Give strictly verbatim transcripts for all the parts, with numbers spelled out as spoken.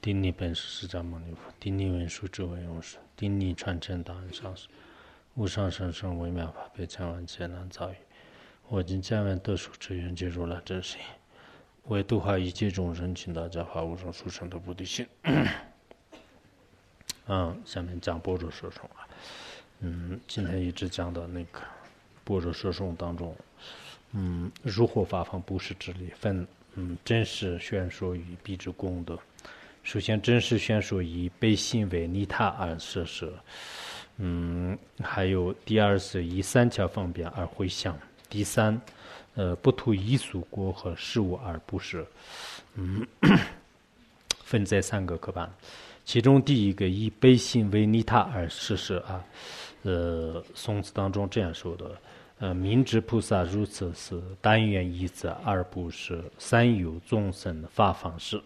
顶礼本师释迦牟尼佛，顶礼文殊智慧勇士，顶礼传承大恩上师，无上甚深微妙法，被千万劫难遭遇。我今见闻得受持愿，皆如来真实义，为度化一切众生，请大家发无上殊胜的菩提心。嗯，下面讲般若说诵啊，嗯，今天一直讲到那个般若说诵当中，嗯，如何发放布施之力，分嗯真实宣说与必之功德。首先，真实宣说以悲心为利他而设施，嗯，还有第二是以三条方便而回向，第三，呃，不图一俗国和事物而布施，嗯，分在三个科班。其中第一个以悲心为利他而设施啊，呃，宋词当中这样说的。呃，明知菩萨如此是，但愿以此而不是三有众生发方式。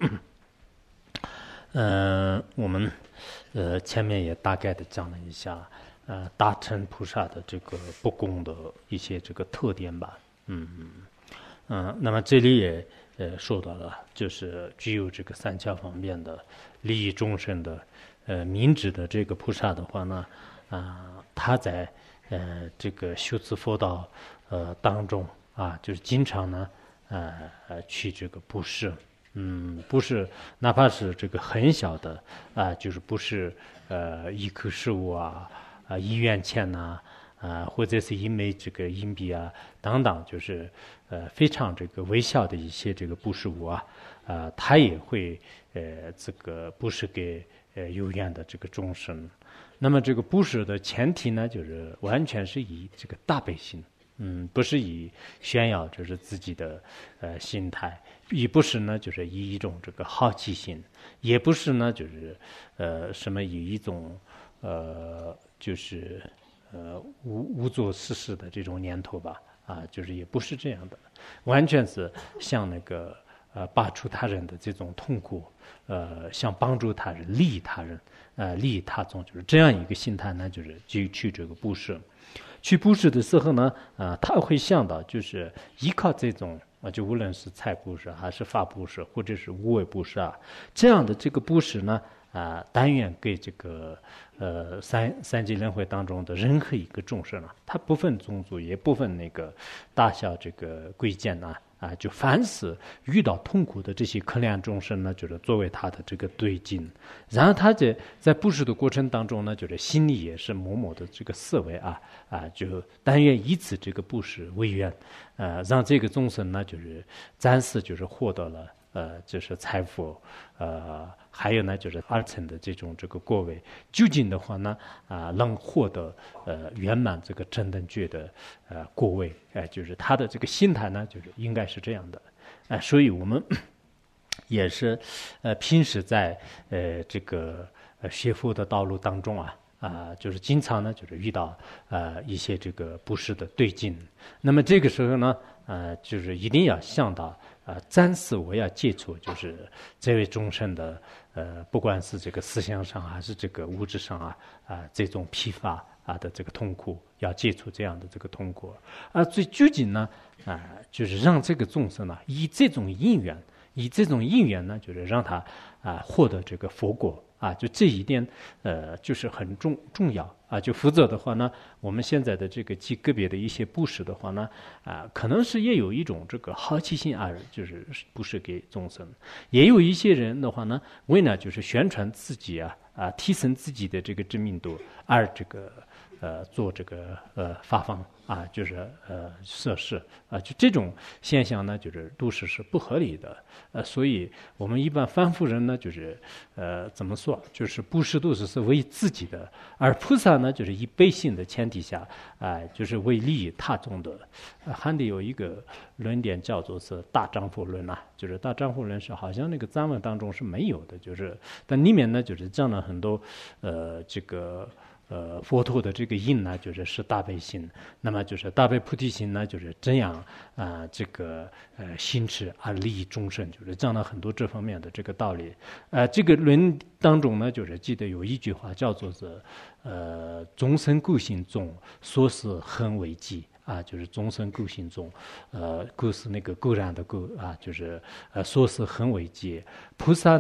嗯、呃，我们呃前面也大概的讲了一下，呃，大乘菩萨的这个不共的一些这个特点吧。嗯嗯、呃，那么这里也呃说到了，就是具有这个三教方便的利益众生的呃明智的这个菩萨的话呢，啊、呃，他在呃，这个修持佛道呃当中啊，就是经常呢，呃呃去这个布施，嗯，不是哪怕是这个很小的啊，就是不是呃一颗食物啊啊一元钱呐啊，或者是一枚这个硬币啊等等，就是呃非常这个微小的一些这个布施物啊啊，他也会呃这个布施给呃有缘的这个众生。那么这个布施的前提呢，就是完全是以这个大悲心，嗯，不是以炫耀就是自己的呃心态，也不是呢就是以一种这个好奇心，也不是呢就是呃什么以一种呃就是呃无无所事事的这种念头吧，啊，就是也不是这样的，完全是像那个呃拔除他人的这种痛苦，呃，想帮助他人、利益他人。呃，利益他众，就是这样一个心态呢，就是去去这个布施，去布施的时候呢，啊、呃，他会想到，就是依靠这种啊，就无论是财布施还是法布施，或者是无为布施啊，这样的这个布施呢，啊、呃，但愿给这个呃三三界轮回当中的任何一个众生啊，他不分种族，也不分那个大小这个贵贱呐。啊，就凡是遇到痛苦的这些可怜众生呢，就是作为他的这个对境，然后他在在布施的过程当中呢，就是心里也是默默的这个思维啊啊，就但愿以此这个布施为愿，呃，让这个众生呢，就是暂时就是获得了呃，就是财富，呃，还有呢就是二层的这种这个果位，究竟的话呢啊、呃，能获得呃圆满这个正等觉的呃果位，哎、呃，就是他的这个心态呢，就是应该是这样的，哎、呃，所以我们也是呃平时在呃这个呃学佛的道路当中啊。啊、呃，就是经常呢，就是遇到呃一些这个布施的对境，那么这个时候呢，呃，就是一定要想到，呃，暂时我要接触，就是这位众生的，呃，不管是这个思想上还是这个物质上啊，啊、呃，这种疲乏啊的这个痛苦，要接触这样的这个痛苦，而最究竟呢，啊、呃，就是让这个众生呢，以这种因缘，以这种因缘呢，就是让他啊、呃、获得这个佛果。啊，就这一点，呃，就是很重重要啊。就否则的话呢，我们现在的这个极个别的一些布施的话呢，啊，可能是也有一种这个好奇心啊，就是布施给众生。也有一些人的话呢，为了就是宣传自己啊，啊，提升自己的这个知名度，而这个呃做这个呃发放啊，就是呃设施啊，就这种现象呢，就是都是是不合理的。呃，所以我们一般凡夫人呢，就是呃怎么说，就是布施都是是为自己的，而菩萨呢，就是以悲心的前提下，啊、呃，就是为利益他众的。呃，汉地有一个论点叫做是大丈夫论呐、啊，就是大丈夫论是好像那个藏文当中是没有的，就是但里面呢，就是讲了很多呃这个。呃，佛陀的这个因呢，就是是大悲心，那么就是大悲菩提心呢，就是这样啊、呃，这个呃行持而利益众生，就是讲了很多这方面的这个道理。呃，这个论当中呢，就是记得有一句话叫做是呃众生构行中，所是恒为寂。啊，就是众生构行中，呃，构是那个构然的构啊，就是呃，所是恒为寂。菩萨呢，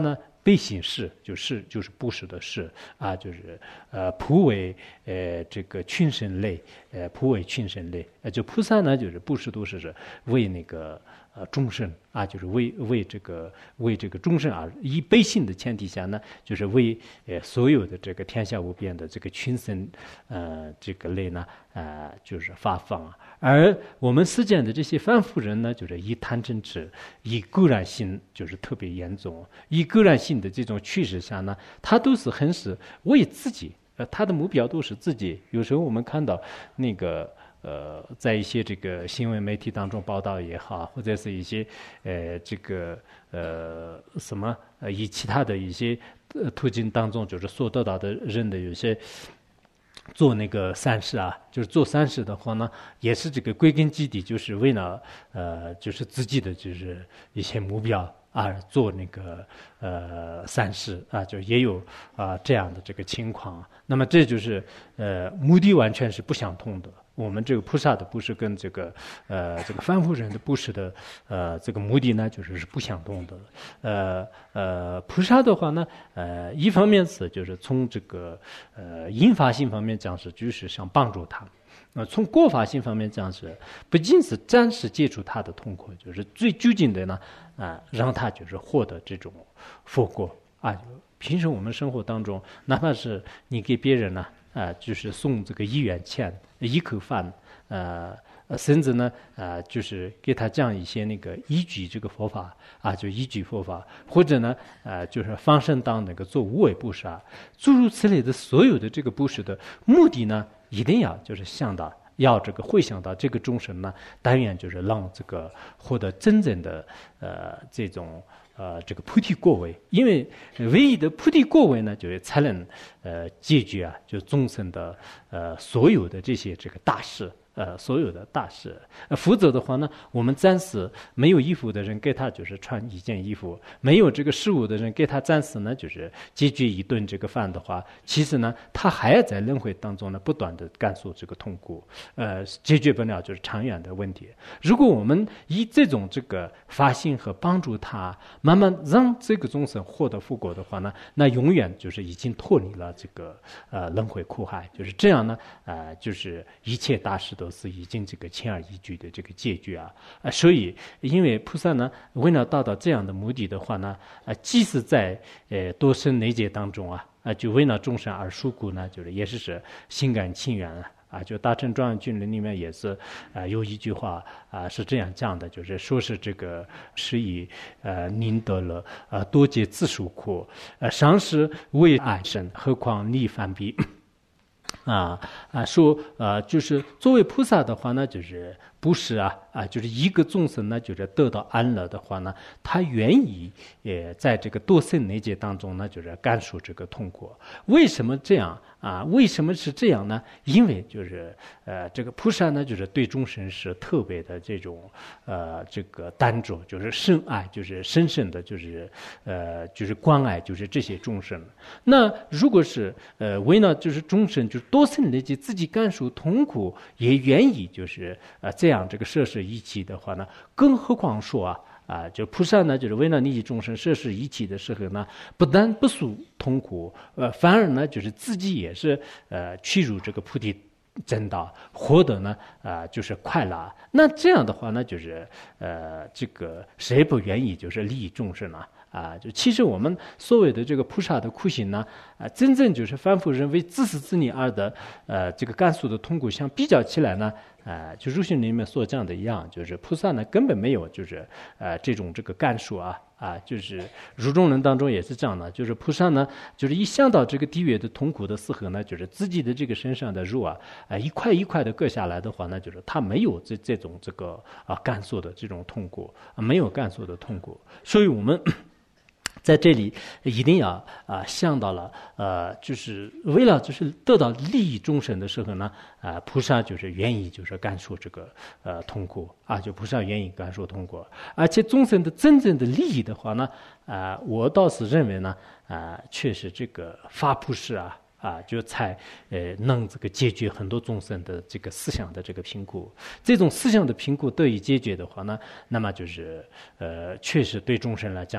悲心事，就是就是布施的事啊，就是呃普为呃这个群生类，呃普为群生类，呃就菩萨呢就是布施都是是为那个呃众生啊，就是为为这个为这个众生而以悲心的前提下呢，就是为呃所有的这个天下无边的这个群生呃这个类呢呃就是发放啊。而我们世间的这些凡夫人呢，就是以贪嗔痴，以个人心就是特别严重，以个人心的这种趋势下呢，他都是很是为自己，呃，他的目标都是自己。有时候我们看到那个呃，在一些这个新闻媒体当中报道也好，或者是一些呃这个呃什么呃以其他的一些呃途径当中，就是所得到的人的有些。做那个善事啊，就是做善事的话呢，也是这个归根结底，就是为了呃，就是自己的就是一些目标啊，做那个呃善事啊，就也有啊这样的这个情况。那么这就是呃目的完全是不相同的。我们这个菩萨的布施跟这个呃这个凡夫人的布施的呃这个目的呢，就是是不相同的。呃呃，菩萨的话呢，呃一方面是就是从这个呃因法性方面讲是就是想帮助他。呃，从果法性方面讲是，不仅是暂时解除他的痛苦，就是最究竟的呢，啊、呃，让他就是获得这种佛果啊。平时我们生活当中，哪怕是你给别人呢，啊、呃，就是送这个一元钱、一口饭，呃。甚至呢，啊、呃，就是给他讲一些那个依据这个佛法啊，就依据佛法，或者呢，呃，就是放生当那个做无为布施啊，诸如此类的所有的这个布施的目的呢，一定要就是想到要这个会想到这个众生呢，但愿就是让这个获得真正的呃这种呃这个菩提果位，因为唯一的菩提果位呢，就是才能呃解决啊，就众生的呃所有的这些这个大事。呃，所有的大事，呃，否则的话呢，我们暂时没有衣服的人给他就是穿一件衣服，没有这个食物的人给他暂时呢就是解决一顿这个饭的话，其实呢，他还要在轮回当中呢不断的感受这个痛苦，呃，解决不了就是长远的问题。如果我们以这种这个发心和帮助他，慢慢让这个众生获得福果的话呢，那永远就是已经脱离了这个呃轮回苦海，就是这样呢，呃，就是一切大事都。都是已经这个轻而易举的这个解决啊，啊，所以因为菩萨呢，为了达到这样的目的的话呢，啊，即使在呃多生内劫当中啊，啊，就为了众生而受苦呢，就是也是是心甘情愿啊。啊，就《大乘庄严经》里面也是，啊，有一句话啊是这样讲的，就是说是这个是以呃宁得了啊多劫自受苦，呃上师为爱生，何况逆反比。啊啊，说呃，就是作为菩萨的话呢，就是不是啊啊，就是一个众生呢，就是得到安乐的话呢，他愿意也在这个多生内劫当中呢，就是感受这个痛苦。为什么这样啊？为什么是这样呢？因为就是呃，这个菩萨呢，就是对众生是特别的这种呃这个担着，就是深爱，就是深深的，就是呃就是关爱，就是这些众生。那如果是呃为了就是众生就是多生内劫自己感受痛苦，也愿意就是呃这样这个摄施一切的话呢，更何况说啊啊，就菩萨呢，就是为了利益众生摄施一切的时候呢，不但不受痛苦，呃，反而呢，就是自己也是呃去入这个菩提正道，获得呢啊、呃、就是快乐。那这样的话呢，就是呃这个谁不愿意就是利益众生呢？啊，就其实我们所谓的这个菩萨的苦行呢，啊，真正就是凡夫人为自私自利而的，呃，这个感受的痛苦相比较起来呢，啊，就入行里面所讲的一样，就是菩萨呢根本没有就是呃这种这个感受啊啊，就是入中人当中也是这样的，就是菩萨呢，就是一想到这个地狱的痛苦的时候呢，就是自己的这个身上的肉啊，啊一块一块的割下来的话呢，就是他没有这这种这个啊感受的这种痛苦，啊、没有感受的痛苦，所以我们。在这里一定要啊、呃、想到了呃，就是为了就是得到利益众生的时候呢，啊、呃、菩萨就是愿意就是感受这个呃痛苦啊，就菩萨愿意感受痛苦，而且众生的真正的利益的话呢，啊、呃、我倒是认为呢，啊、呃、确实这个发布施啊。啊，就才呃能这个解决很多众生的这个思想的这个贫苦，这种思想的贫苦得以解决的话呢，那么就是呃确实对众生来讲啊，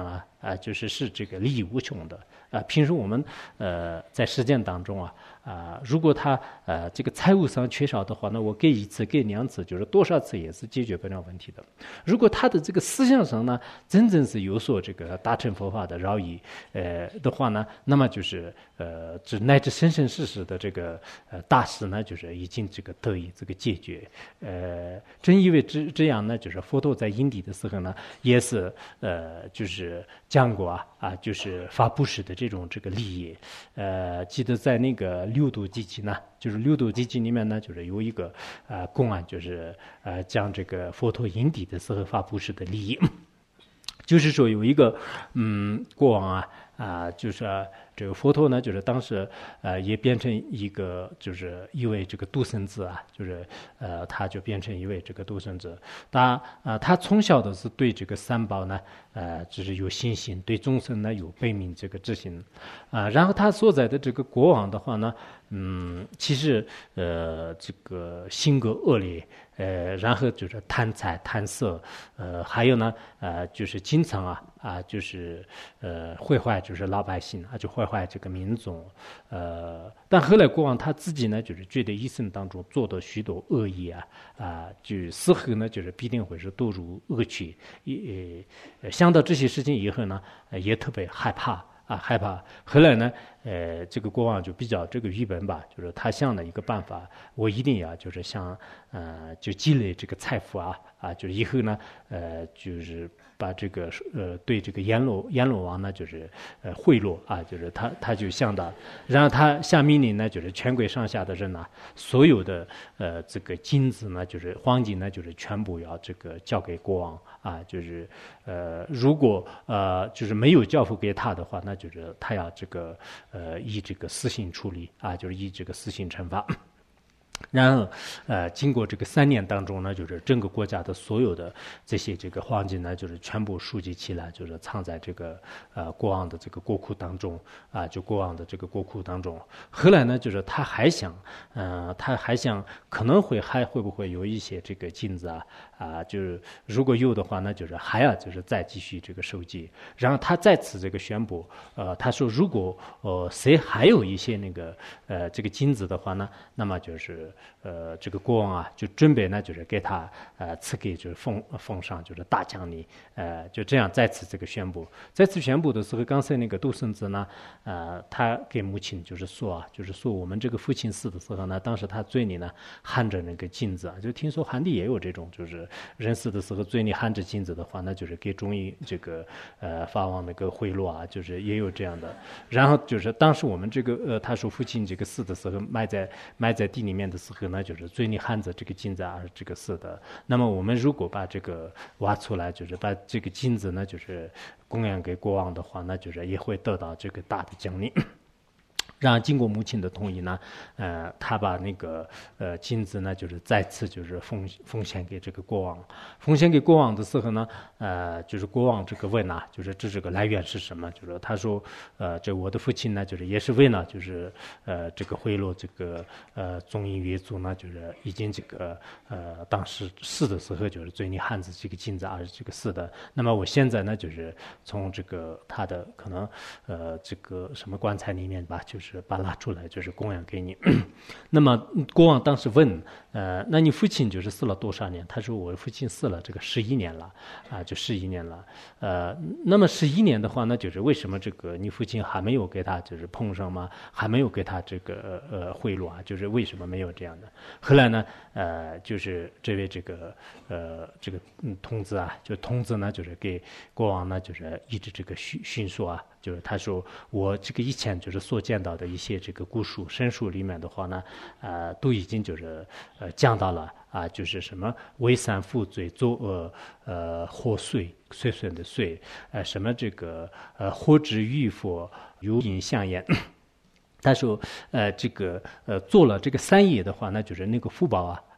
啊，就是是这个利益无穷的啊。平时我们呃在实践当中啊啊，如果他呃这个财务上缺少的话，那我给一次给两次，就是多少次也是解决不了问题的。如果他的这个思想上呢，真正是有所这个大乘佛法的饶益呃的话呢，那么就是呃这乃至生生世世的这个呃大事呢，就是已经这个得以这个解决。呃，正因为这这样呢，就是佛陀在因地的时候呢，也是呃就是讲过啊啊，就是发布施的这种这个利益。呃，记得在那个六度集集呢，就是六度集集里面呢，就是有一个呃公案，就是呃讲这个佛陀因地的时候发布施的利益。就是说有一个嗯国王啊啊，就是啊这个佛陀呢，就是当时呃也变成一个就是一位这个独生子啊，就是呃他就变成一位这个独生子。他啊他从小的是对这个三宝呢呃就是有信心，对众生呢有悲悯这个之心啊。然后他所在的这个国王的话呢，嗯，其实呃这个性格恶劣。呃，然后就是贪财贪色，呃，还有呢，呃，就是经常啊啊，就是呃毁坏就是老百姓啊，就毁坏这个民众，呃，但后来国王他自己呢，就是觉得一生当中做的许多恶业啊啊，就死后呢，就是必定会是堕入恶趣，也呃想到这些事情以后呢，也特别害怕。啊，害怕。后来呢，呃，这个国王就比较这个愚笨吧，就是他想了一个办法，我一定要就是想，呃，就积累这个财富啊，啊，就是以后呢，呃，就是把这个呃对这个阎罗阎罗王呢，就是呃贿赂啊，就是他他就想到，然后他下命令呢，就是全国上下的人呢，所有的呃这个金子呢，就是黄金呢，就是全部要这个交给国王啊，就是呃如果呃就是没有交付给他的话，那就是他要这个呃以这个私刑处理啊，就是以这个私刑惩罚。然后，呃，经过这个三年当中呢，就是整个国家的所有的这些这个黄金呢，就是全部收集起来，就是藏在这个呃国王的这个国库当中啊，就国王的这个国库当中。后来呢，就是他还想，呃，他还想可能会还会不会有一些这个金子啊啊，就是如果有的话呢，就是还要就是再继续这个收集。然后他再次这个宣布，呃，他说如果呃谁还有一些那个呃这个金子的话呢，那么就是。呃，这个国王啊，就准备呢，就是给他呃赐给就是封封上就是大奖励，呃，就这样再次这个宣布。再次宣布的时候，刚才那个独生子呢，呃，他给母亲就是说啊，就是说我们这个父亲死的时候呢，当时他嘴里呢含着那个金子啊，就听说汉地也有这种，就是人死的时候嘴里含着金子的话，那就是给中医这个呃法王那个贿赂啊，就是也有这样的。然后就是当时我们这个呃，他说父亲这个死的时候埋在埋在地里面的时候呢，就是嘴里含着这个金子而这个死的。那么我们如果把这个挖出来，就是把这个金子呢，就是供养给国王的话，那就是也会得到这个大的奖励。然后经过母亲的同意呢，呃，他把那个呃金子呢，就是再次就是奉奉献给这个国王。奉献给国王的时候呢，呃，就是国王这个问啊，就是这这个来源是什么？就是他说，呃，这我的父亲呢，就是也是为了就是呃这个贿赂这个呃中印越族呢，就是已经这个呃当时死的时候就是嘴里含着这个金子而这个死的。那么我现在呢，就是从这个他的可能呃这个什么棺材里面吧，就是。把它拉出来，就是供养给你。那么国王当时问，呃，那你父亲就是死了多少年？他说我父亲死了这个十一年了，啊，就十一年了。呃，那么十一年的话，那就是为什么这个你父亲还没有给他就是碰上吗？还没有给他这个呃贿赂啊？就是为什么没有这样的？后来呢，呃，就是这位这个呃这个嗯童子啊，就童子呢，就是给国王呢，就是一直这个叙叙述啊。就是他说我这个以前就是所见到的一些这个古书神书里面的话呢，呃，都已经就是呃讲到了啊，就是什么为善负罪作恶呃祸祟岁岁的岁，呃什么这个呃祸之欲佛有因相言。他说呃这个呃做了这个三业的话，那就是那个福报啊。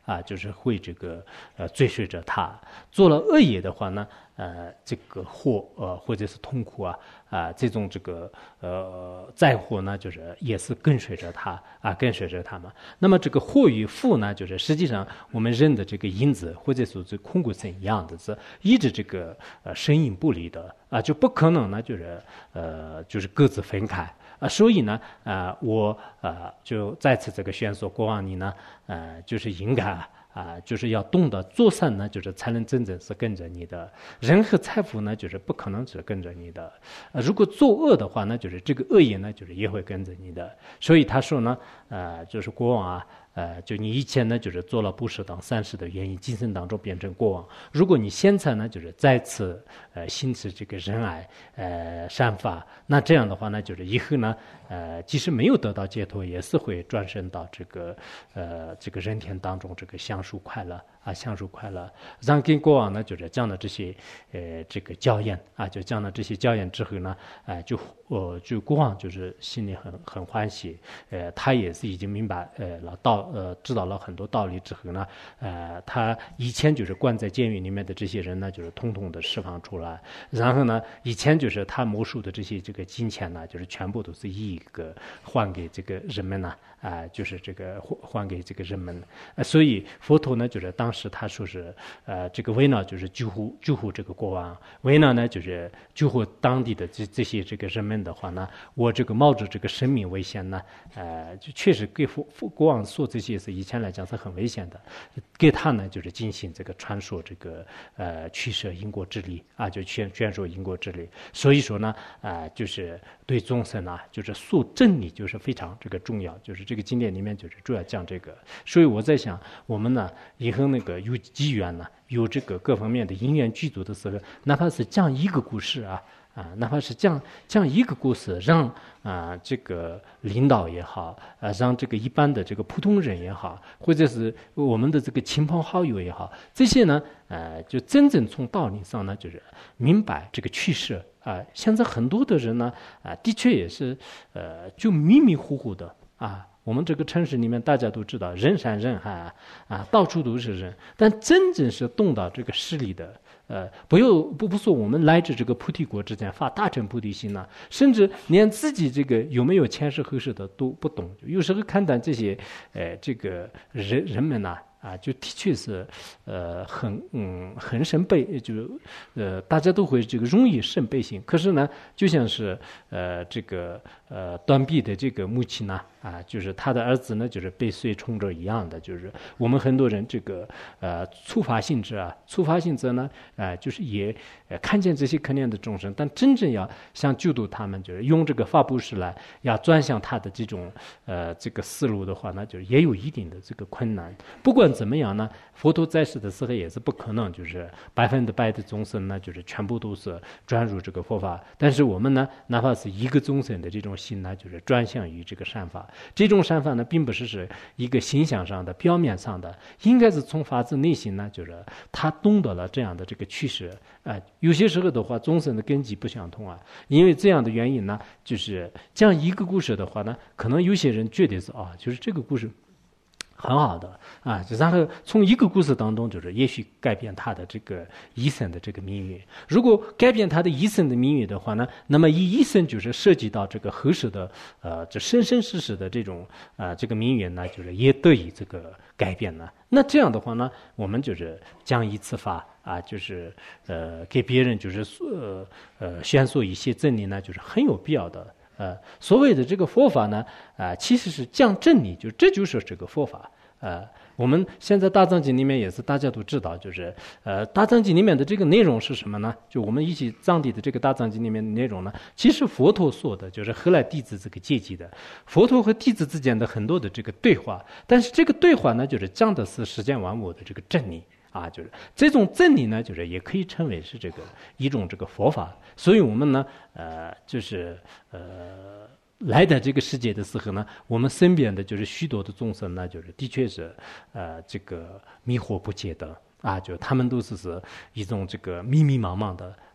啊，就是会这个呃追随着他。做了恶业的话呢，呃，这个祸呃或者是痛苦啊啊、这种这个呃灾祸呢，就是也是跟随着他啊，跟随着他们。那么这个祸与福呢，就是实际上我们人的这个因子或者说是空骨层一样的，是一直这个呃深隐不离的啊，就不可能呢，就是呃就是各自分开。啊，所以呢，呃，我呃就再次这个宣说，国王你呢，呃，就是应该啊、呃，就是要懂得做善呢，就是才能真正是跟着你的。人和财富呢，就是不可能只跟着你的。呃，如果作恶的话呢，就是这个恶业呢，就是也会跟着你的。所以他说呢，呃，就是国王啊。呃，就你以前呢，就是做了不适当善事的原因，今生当中变成国王。如果你现在呢，就是再次呃行持这个仁爱呃善法，那这样的话呢，就是以后呢，呃，即使没有得到解脱，也是会转生到这个呃这个人天当中，这个享受快乐啊，享受快乐。让跟国王呢，就是讲了这些呃这个教言啊，就讲了这些教言之后呢，呃，就呃就国王就是心里很很欢喜，呃，他也是已经明白呃了道。呃，知道了很多道理之后呢，呃，他以前就是关在监狱里面的这些人呢，就是统统的释放出来。然后呢，以前就是他谋术的这些这个金钱呢，就是全部都是一个还给这个人们呢，啊、呃，就是这个还还给这个人们。呃，所以佛陀呢，就是当时他说是，呃，这个维那就是救护救护这个国王，维那呢就是救护当地的这这些这个人们的话呢，我这个冒着这个生命危险呢，呃，就确实给佛国王说。这些是以前来讲是很危险的，给他呢就是进行这个传说这个呃驱舍因果之力啊，就宣宣说因果之力。所以说呢，啊、呃，就是对众生啊，就是述真理就是非常这个重要，就是这个经典里面就是主要讲这个。所以我在想，我们呢以后那个有机缘呢，有这个各方面的因缘具足的时候，哪怕是讲一个故事啊。啊，哪怕是讲讲一个故事，让啊这个领导也好，啊让这个一般的这个普通人也好，或者是我们的这个亲朋好友也好，这些呢，呃，就真正从道理上呢，就是明白这个趋势啊。现在很多的人呢，啊，的确也是，呃，就迷迷糊糊的啊。我们这个城市里面，大家都知道人山人海啊，啊，到处都是人，但真正是动到这个势力的。呃，不要不不说我们来自这个菩提国之间发大乘菩提心呢、啊，甚至连自己这个有没有前世后世的都不懂。有时候看到这些，呃，这个人人们呐、啊。啊，就的确是，呃，很嗯很生悲，就呃大家都会这个容易生悲心。可是呢，就像是呃这个呃断臂的这个母亲呢，啊，就是他的儿子呢，就是被水冲着一样的，就是我们很多人这个呃触发性质啊，触发性质呢，啊、呃，就是也呃看见这些可怜的众生，但真正要想救度他们，就是用这个法布施来要转向他的这种呃这个思路的话，那就是也有一定的这个困难。不管怎么样呢？佛陀在世的时候也是不可能，就是百分之百的众生呢，就是全部都是转入这个佛法。但是我们呢，哪怕是一个众生的这种心呢，就是转向于这个善法。这种善法呢，并不是是一个形象上的、表面上的，应该是从发自内心呢，就是他懂得了这样的这个趋势。啊、呃，有些时候的话，众生的根基不相同啊，因为这样的原因呢，就是讲一个故事的话呢，可能有些人觉得是啊，就是这个故事。很好的啊，然后从一个故事当中，就是也许改变他的这个一生的这个命运。如果改变他的一生的命运的话呢，那么一一生就是涉及到这个后世的呃这生生世世的这种啊、呃、这个命运呢，就是也得以这个改变了。那这样的话呢，我们就是讲一次法啊，就是呃给别人就是呃呃宣说一些真理呢，就是很有必要的。呃，所谓的这个佛法呢，啊、呃，其实是讲真理，就这就是这个佛法。呃，我们现在大藏经里面也是大家都知道，就是呃，大藏经里面的这个内容是什么呢？就我们一起藏地的这个大藏经里面的内容呢，其实佛陀说的就是后来弟子这个阶级的，佛陀和弟子之间的很多的这个对话，但是这个对话呢，就是讲的是世间万物的这个真理。啊，就是这种真理呢，就是也可以称为是这个一种这个佛法。所以我们呢，呃，就是呃，来到这个世界的时候呢，我们身边的就是许多的众生呢，就是的确是呃，这个迷惑不解的啊，就他们都是是一种这个迷迷茫茫的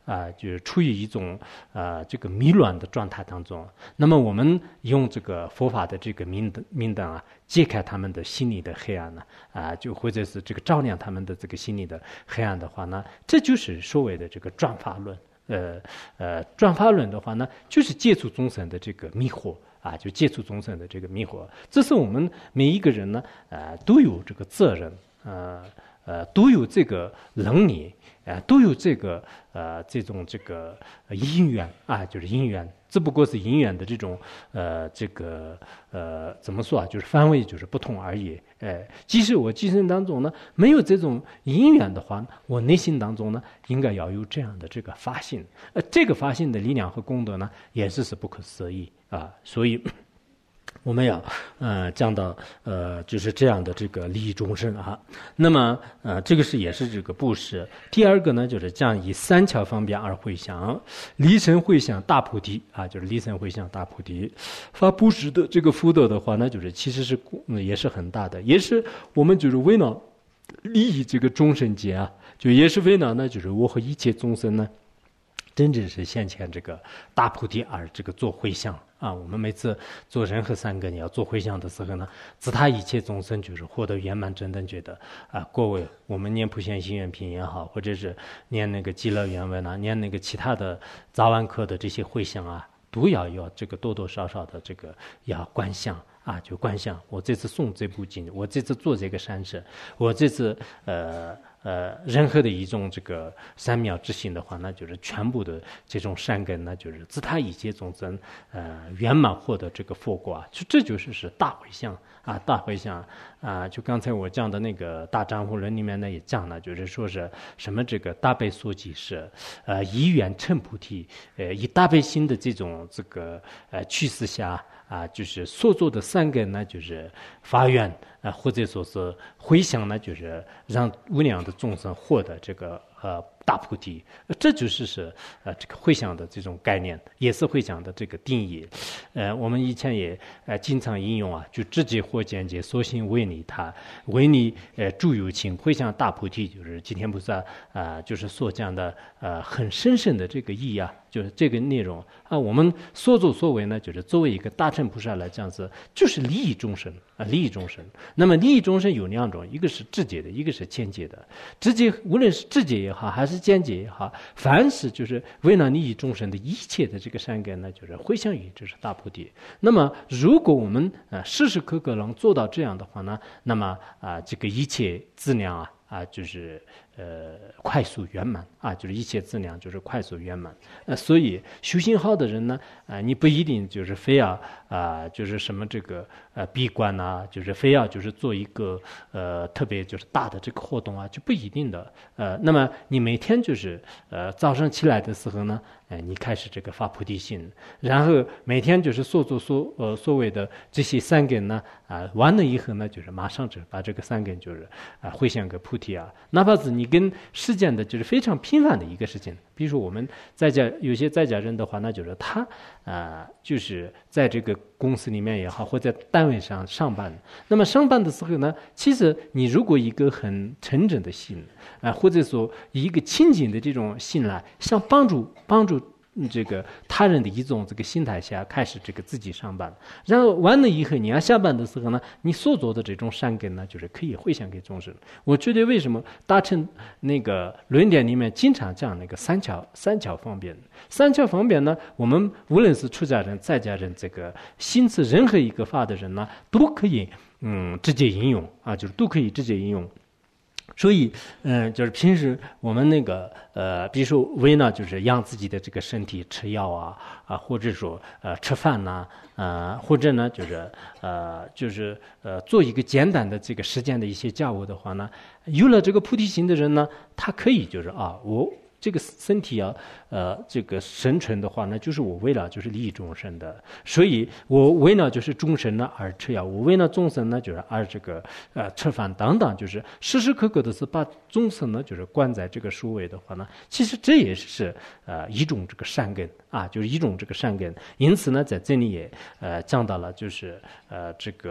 啊、呃，就是处于一种啊、呃、这个迷乱的状态当中。那么我们用这个佛法的这个明灯明灯啊，揭开他们的心里的黑暗呢，啊、呃，就或者是这个照亮他们的这个心里的黑暗的话呢，这就是所谓的这个转法论。呃呃，转法论的话呢，就是接触众生的这个迷惑啊，就接触众生的这个迷惑。这是我们每一个人呢，呃，都有这个责任，呃呃，都有这个能力，呃，都有这个呃这种这个因缘啊，就是因缘。只不过是因缘的这种呃这个呃怎么说啊，就是范围就是不同而已。哎，即使我今生当中呢没有这种因缘的话，我内心当中呢应该要有这样的这个发心，呃，这个发心的力量和功德呢也是是不可思议啊，所以。我们要呃讲到呃就是这样的这个利益众生啊，那么呃这个是也是这个布施。第二个呢就是讲以三巧方便而回向，离尘回向大菩提啊，就是离尘回向大菩提。发布施的这个福德的话呢，就是其实是、嗯、也是很大的，也是我们就是为了利益这个众生界啊，就也是为了呢就是我和一切众生呢。真正是现前这个大菩提而这个做回向啊，我们每次做任何三个你要做回向的时候呢，自他一切众生就是获得圆满真等觉得啊，各位我们念普贤行愿品也好，或者是念那个极乐愿文啊，念那个其他的早晚课的这些回向啊，都要要这个多多少少的这个要观想啊，就观想我这次诵这部经，我这次做这个善事，我这次呃。呃，任何的一种这个三藐之心的话，那就是全部的这种善根，那就是自他一切众生呃圆满获得这个佛果，就这就是是大回向啊，大回向啊。就刚才我讲的那个大丈夫论里面呢也讲了，就是说是什么这个大悲所即是呃以愿成菩提，呃以大悲心的这种这个呃趋势下啊，就是所做的善根呢，就是发愿。啊，或者说是回向呢，就是让无量的众生获得这个呃大菩提，这就是是呃这个回向的这种概念，也是回向的这个定义。呃，我们以前也呃经常引用啊，就直接或间接，所行为利他，为利呃诸有情，回向大菩提，就是济天菩萨啊、呃，就是所讲的呃很深深的这个意义啊。就是这个内容啊，我们所作所为呢，就是作为一个大乘菩萨来讲是，就是利益众生啊，利益众生。那么利益众生有两种，一个是直接的，一个是间接的。直接无论是直接也好，还是间接也好，凡是就是为了利益众生的一切的这个善根呢，就是回向于就是大菩提。那么如果我们啊时时刻刻能做到这样的话呢，那么啊这个一切资粮啊。啊，就是呃快速圆满啊，就是一切资粮就是快速圆满。呃，所以修行好的人呢，啊、呃，你不一定就是非要啊、呃，就是什么这个呃闭关啊，就是非要就是做一个呃特别就是大的这个活动啊，就不一定的。呃，那么你每天就是呃早上起来的时候呢，呃，你开始这个发菩提心，然后每天就是所做所呃所谓的这些三根呢，啊、呃，完了以后呢，就是马上就把这个三根就是啊、呃、回向给菩提。啊，哪怕是你跟世间的就是非常平凡的一个事情，比如说我们在家有些在家人的话，那就是他啊、呃，就是在这个公司里面也好，或者在单位上上班。那么上班的时候呢，其实你如果一个很诚恳的心啊、呃，或者说一个亲近的这种心来，想帮助帮助。这个他人的一种这个心态下开始这个自己上班，然后完了以后你要下班的时候呢，你所做的这种善根呢，就是可以回向给众生。我觉得为什么大乘那个论点里面经常讲那个三巧三巧方便，三巧方便呢，我们无论是出家人在家人，这个心持任何一个法的人呢，都可以嗯直接应用啊，就是都可以直接应用。所以，嗯、呃，就是平时我们那个呃，比如说为呢，就是养自己的这个身体，吃药啊啊，或者说呃吃饭呐、啊，呃，或者呢就是呃就是呃做一个简单的这个实践的一些家务的话呢，有了这个菩提心的人呢，他可以就是啊我。这个身体啊，呃，这个生存的话呢，就是我为了就是利益众生的，所以我为了就是众生呢而吃药，我为了众生呢就是而这个呃吃饭等等，就是时时刻刻的是把众生呢就是关在这个书位的话呢，其实这也是呃一种这个善根啊，就是一种这个善根。因此呢，在这里也呃讲到了就是呃这个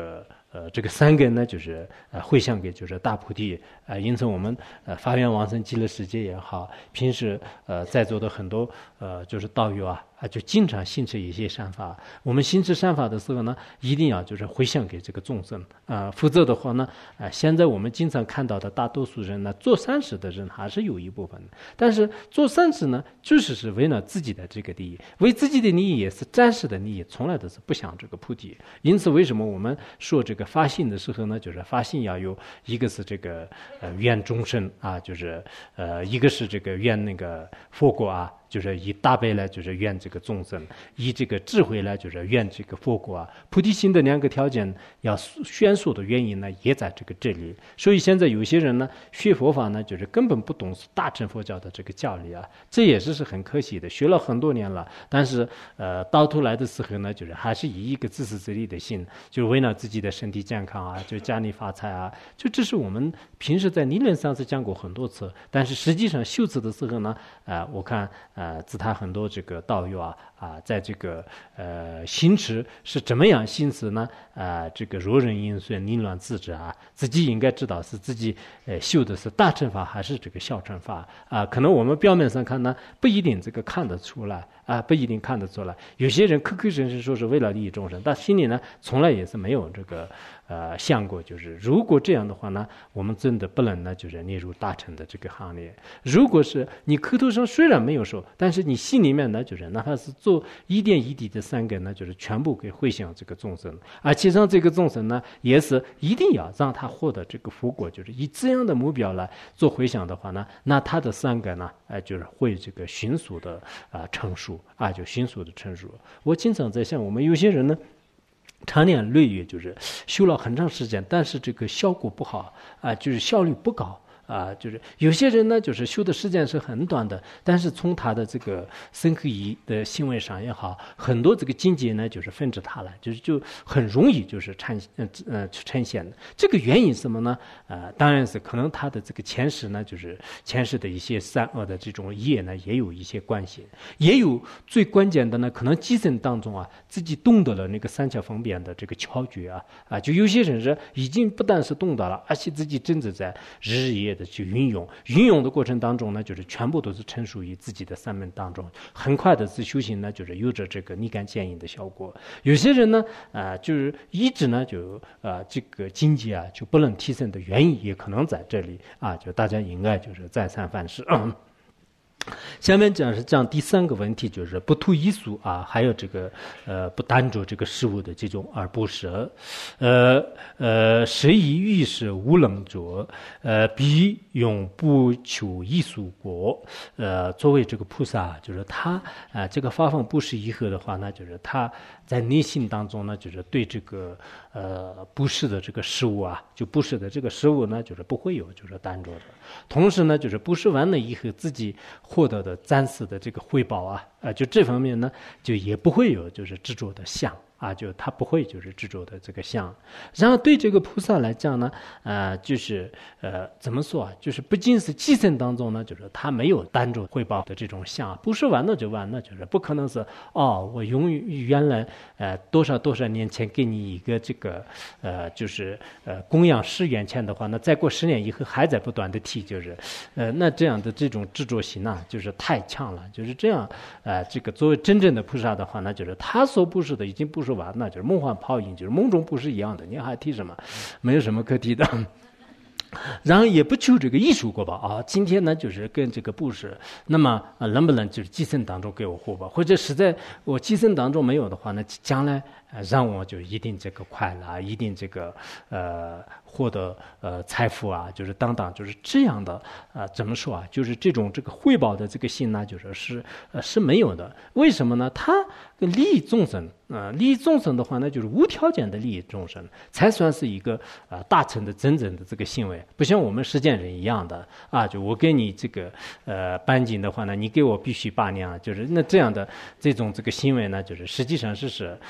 呃这个三根呢，就是呃回向给就是大菩提啊、呃。因此我们呃发愿往生极乐世界也好，平时呃在座的很多呃就是道友啊啊，就经常行持一些善法。我们行持善法的时候呢，一定要就是回向给这个众生啊、呃，否则的话呢，啊、呃，现在我们经常看到的大多数人呢，做善事的人还是有一部分的，但是做善事呢，就是是为了自己的这个利益，为自己的利益也是暂时的利益，从来都是不想这个菩提。因此，为什么我们说这个发心的时候呢，就是发心要有一个是这个呃愿众生啊，就是呃一个是这个愿那个佛果啊。就是以大悲来，就是愿这个众生；以这个智慧来，就是愿这个佛果啊。菩提心的两个条件要宣说的原因呢，也在这个这里。所以现在有些人呢，学佛法呢，就是根本不懂大乘佛教的这个教理啊，这也是是很可惜的。学了很多年了，但是呃，到头来的时候呢，就是还是以一个自私自利的心，就为了自己的身体健康啊，就家里发财啊，就这是我们平时在理论上是讲过很多次，但是实际上修持的时候呢，啊、呃，我看。呃，自他很多这个道友啊啊，在这个呃行持是怎么样行持呢？啊、呃，这个若人因顺，宁乱自知啊，自己应该知道是自己呃修的是大乘法还是这个小乘法啊。可能我们表面上看呢，不一定这个看得出来啊，不一定看得出来。有些人口口声声说是为了利益众生，但心里呢，从来也是没有这个呃想过，就是如果这样的话呢，我们真的不能呢，就是列入大乘的这个行列。如果是你口头上虽然没有说，但是你心里面呢，就是哪怕是做一点一滴的三根呢，就是全部给回向这个众生，而且让这个众生呢，也是一定要让他获得这个佛果，就是以这样的目标来做回向的话呢，那他的三根呢，哎、呃，就是会这个迅速的啊、呃、成熟啊，就迅速的成熟。我经常在想，我们有些人呢。长年累月就是修了很长时间，但是这个效果不好啊，就是效率不高。啊，就是有些人呢，就是修的时间是很短的，但是从他的这个身口意的行为上也好，很多这个境界呢，就是纷至沓来，就是就很容易就是呈呃呃呈现的。这个原因是什么呢？呃，当然是可能他的这个前世呢，就是前世的一些善恶的这种业呢，也有一些关系，也有最关键的呢，可能今生当中啊，自己懂得了那个三巧分辨的这个窍诀啊啊，就有些人是已经不但是懂得了，而且自己真的在日日夜夜的去运用，运用的过程当中呢，就是全部都是成熟于自己的三门当中，很快的自修行呢，就是有着这个立竿见影的效果。有些人呢，啊、呃，就是一直呢，就啊、呃，这个境界啊，就不能提升的原因，也可能在这里啊，就大家应该就是再三反思。嗯下面讲是讲第三个问题，就是不图一俗啊，还有这个呃不单着这个事物的这种而不舍，呃呃谁以欲是无能者，呃必永不求一俗果。呃，作为这个菩萨，就是他啊、呃、这个发放布施以后的话呢，就是他在内心当中呢，就是对这个呃布施的这个事物啊，就布施的这个事物呢，就是不会有就是单着的。同时呢，就是布施完了以后自己获得的暂时的这个回报啊，啊，就这方面呢，就也不会有就是执着的相啊，就他不会就是执着的这个相。然后对这个菩萨来讲呢，呃，就是呃怎么说啊，就是不仅是寄生当中呢，就是他没有单着回报的这种相，布施完了就完了，就是不可能是哦，我永远原来呃多少多少年前给你一个这个呃就是呃供养十元钱的话，那再过十年以后还在不断的提，就是呃那这样的这种执着心啊，就是太强了，就是这样。呃，这个作为真正的菩萨的话呢，就是他所布施的已经布施完了，就是梦幻泡影，就是梦中布施一样的，你还提什么？没有什么可提的。然后也不求这个艺术果报啊，今天呢就是跟这个布施，那么呃能不能就是寄生当中给我获报，或者实在我寄生当中没有的话呢，将来呃让我就一定这个快乐啊，一定这个呃获得呃财富啊，就是等等，就是这样的啊、呃、怎么说啊，就是这种这个回报的这个心呢，就是是呃是没有的。为什么呢？他跟利益众生啊、呃，利益众生的话呢，就是无条件的利益众生，才算是一个啊、呃、大乘的真正的这个行为。不像我们实践人一样的啊，就我给你这个呃搬金的话呢，你给我必须八两，就是那这样的这种这个行为呢，就是实际上是是呃并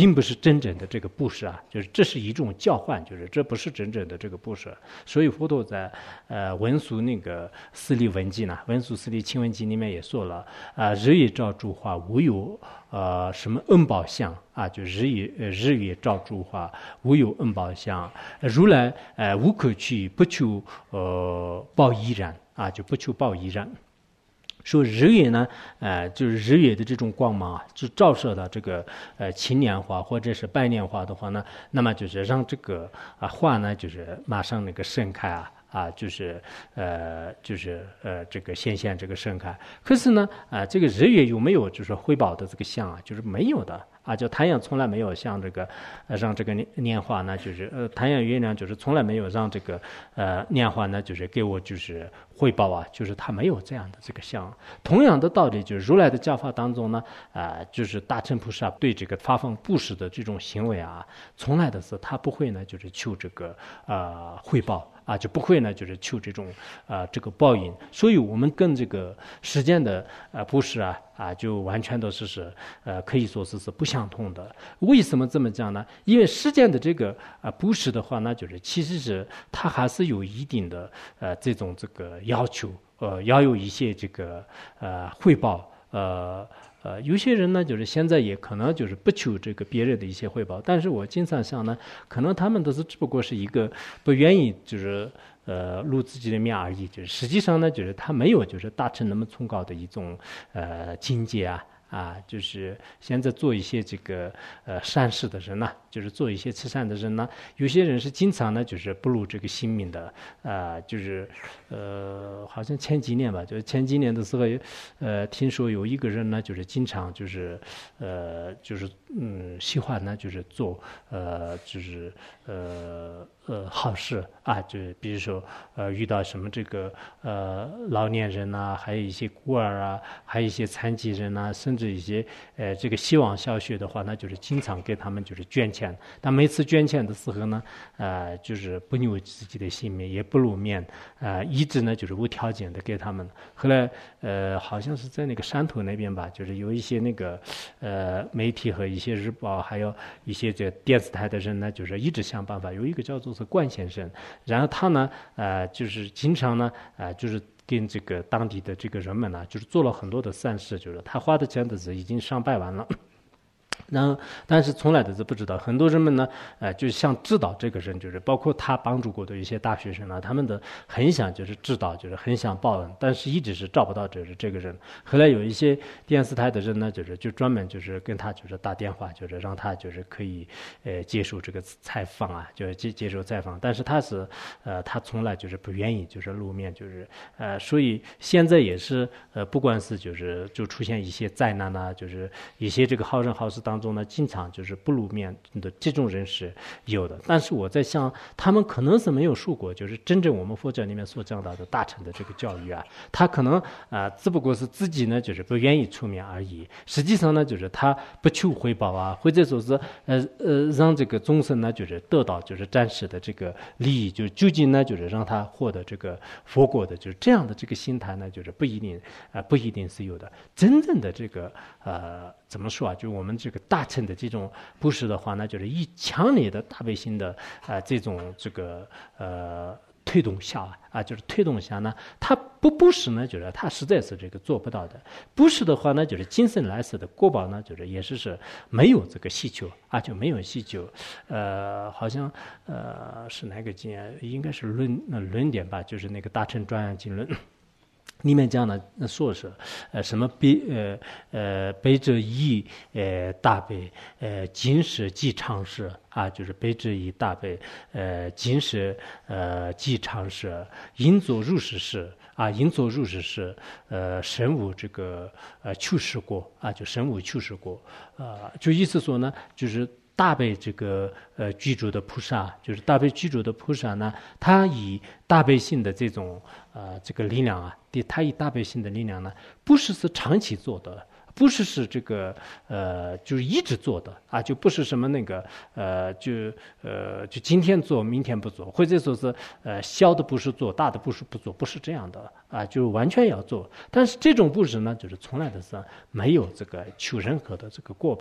并不是真正的这个布施啊，就是这是一种交换，就是这不是真正的这个布施。所以佛陀在呃文殊那个四力文记呢，文殊四力清文记里面也说了啊，日月照诸化，无有呃什么恩报相啊，就日月呃日月照诸化，无有恩报相，如来呃无可去，不求呃报依然啊，就不求报依然。说日月呢，呃，就是日月的这种光芒啊，就照射到这个呃青莲花或者是白莲花的话呢，那么就是让这个啊花呢，就是马上那个盛开啊。啊，就是呃，就是呃，这个显现这个盛开。可是呢，啊，这个日月有没有就是辉宝的这个相啊？就是没有的啊。就太阳从来没有像这个，呃，让这个年年华呢，就是呃，太阳月亮就是从来没有让这个呃年华呢，就是给我就是汇报啊，就是他没有这样的这个相。同样的道理，就是如来的教法当中呢，啊、呃，就是大乘菩萨对这个发放布施的这种行为啊，从来的是他不会呢，就是求这个呃汇报。啊，就不会呢，就是求这种啊、呃、这个报应，所以我们跟这个时间的呃布施啊啊，就完全都是是呃可以说是是不相通的。为什么这么讲呢？因为时间的这个啊布施的话，那就是其实是它还是有一定的呃这种这个要求，呃要有一些这个呃汇报，呃。呃，有些人呢，就是现在也可能就是不求这个别人的一些汇报，但是我经常想呢，可能他们都是只不过是一个不愿意就是呃露自己的面而已，就是实际上呢，就是他没有就是达成那么崇高的一种呃境界啊。啊，就是现在做一些这个呃善事的人呢、啊，就是做一些慈善的人呢、啊，有些人是经常呢就是不露这个心命的，啊、呃，就是呃好像前几年吧，就是前几年的时候，呃，听说有一个人呢，就是经常就是呃就是嗯喜欢呢就是做呃就是呃呃好事啊，就是比如说呃遇到什么这个呃老年人呐、啊，还有一些孤儿啊，还有一些残疾人呐、啊，甚至一些呃这个希望小学的话，那就是经常给他们就是捐钱，但每次捐钱的时候呢，呃就是不留自己的性命，也不露面，呃一直呢就是无条件的给他们。后来呃好像是在那个山头那边吧，就是有一些那个呃媒体和一些日报，还有一些这电视台的人呢，就是一直想办法。有一个叫做是冠先生，然后他呢呃就是经常呢呃就是跟这个当地的这个人们呢，就是做了很多的善事，就是他花的钱的是已经上百万了。然后，但是从来都是不知道，很多人们呢，呃，就是想知道这个人，就是包括他帮助过的一些大学生啊，他们的很想就是知道，就是很想报恩，但是一直是找不到就是这个人。后来有一些电视台的人呢，就是就专门就是跟他就是打电话，就是让他就是可以呃接受这个采访啊，就是接接受采访，但是他是呃他从来就是不愿意就是露面，就是呃所以现在也是呃不管是就是就出现一些灾难呐、啊，就是一些这个好人好事当中呢，经常就是不露面的这种人是有的，但是我在想，他们可能是没有受过，就是真正我们佛教里面所讲到的大乘的这个教育啊，他可能啊、呃、只不过是自己呢就是不愿意出面而已，实际上呢就是他不求回报啊，或者说是呃呃让这个众生呢就是得到就是暂时的这个利益，就究竟呢就是让他获得这个佛果的，就是这样的这个心态呢，就是不一定啊、呃、不一定是有的，真正的这个呃。怎么说啊？就我们这个大乘的这种布施的话呢，就是以强烈的大悲心的啊、呃、这种这个呃推动下啊，就是推动下呢，他不布施呢，就是他实在是这个做不到的。布施的话呢，就是今生来世的果报呢，就是也是是没有这个需求啊，就没有需求。呃，好像呃是哪个经啊？应该是论呃论点吧，就是那个大乘专案经论。里面讲呢，说是，呃，什么悲呃呃悲者义呃大悲呃今世即常世啊，就是悲者义大悲呃今世呃即常世，应作如是事啊，应作如是事，呃身无这个呃求实果啊，就身无求实果啊，就意思说呢，就是大悲这个呃居住的菩萨，就是大悲居住的菩萨呢，他以大悲心的这种呃这个力量啊，对，他以大悲心的力量呢，不是是长期做的，不是是这个呃就是一直做的啊，就不是什么那个呃就呃就今天做明天不做，或者说是呃小的不是做，大的不是不做，不是这样的啊，就完全要做。但是这种布施呢，就是从来的是没有这个求任何的这个过报。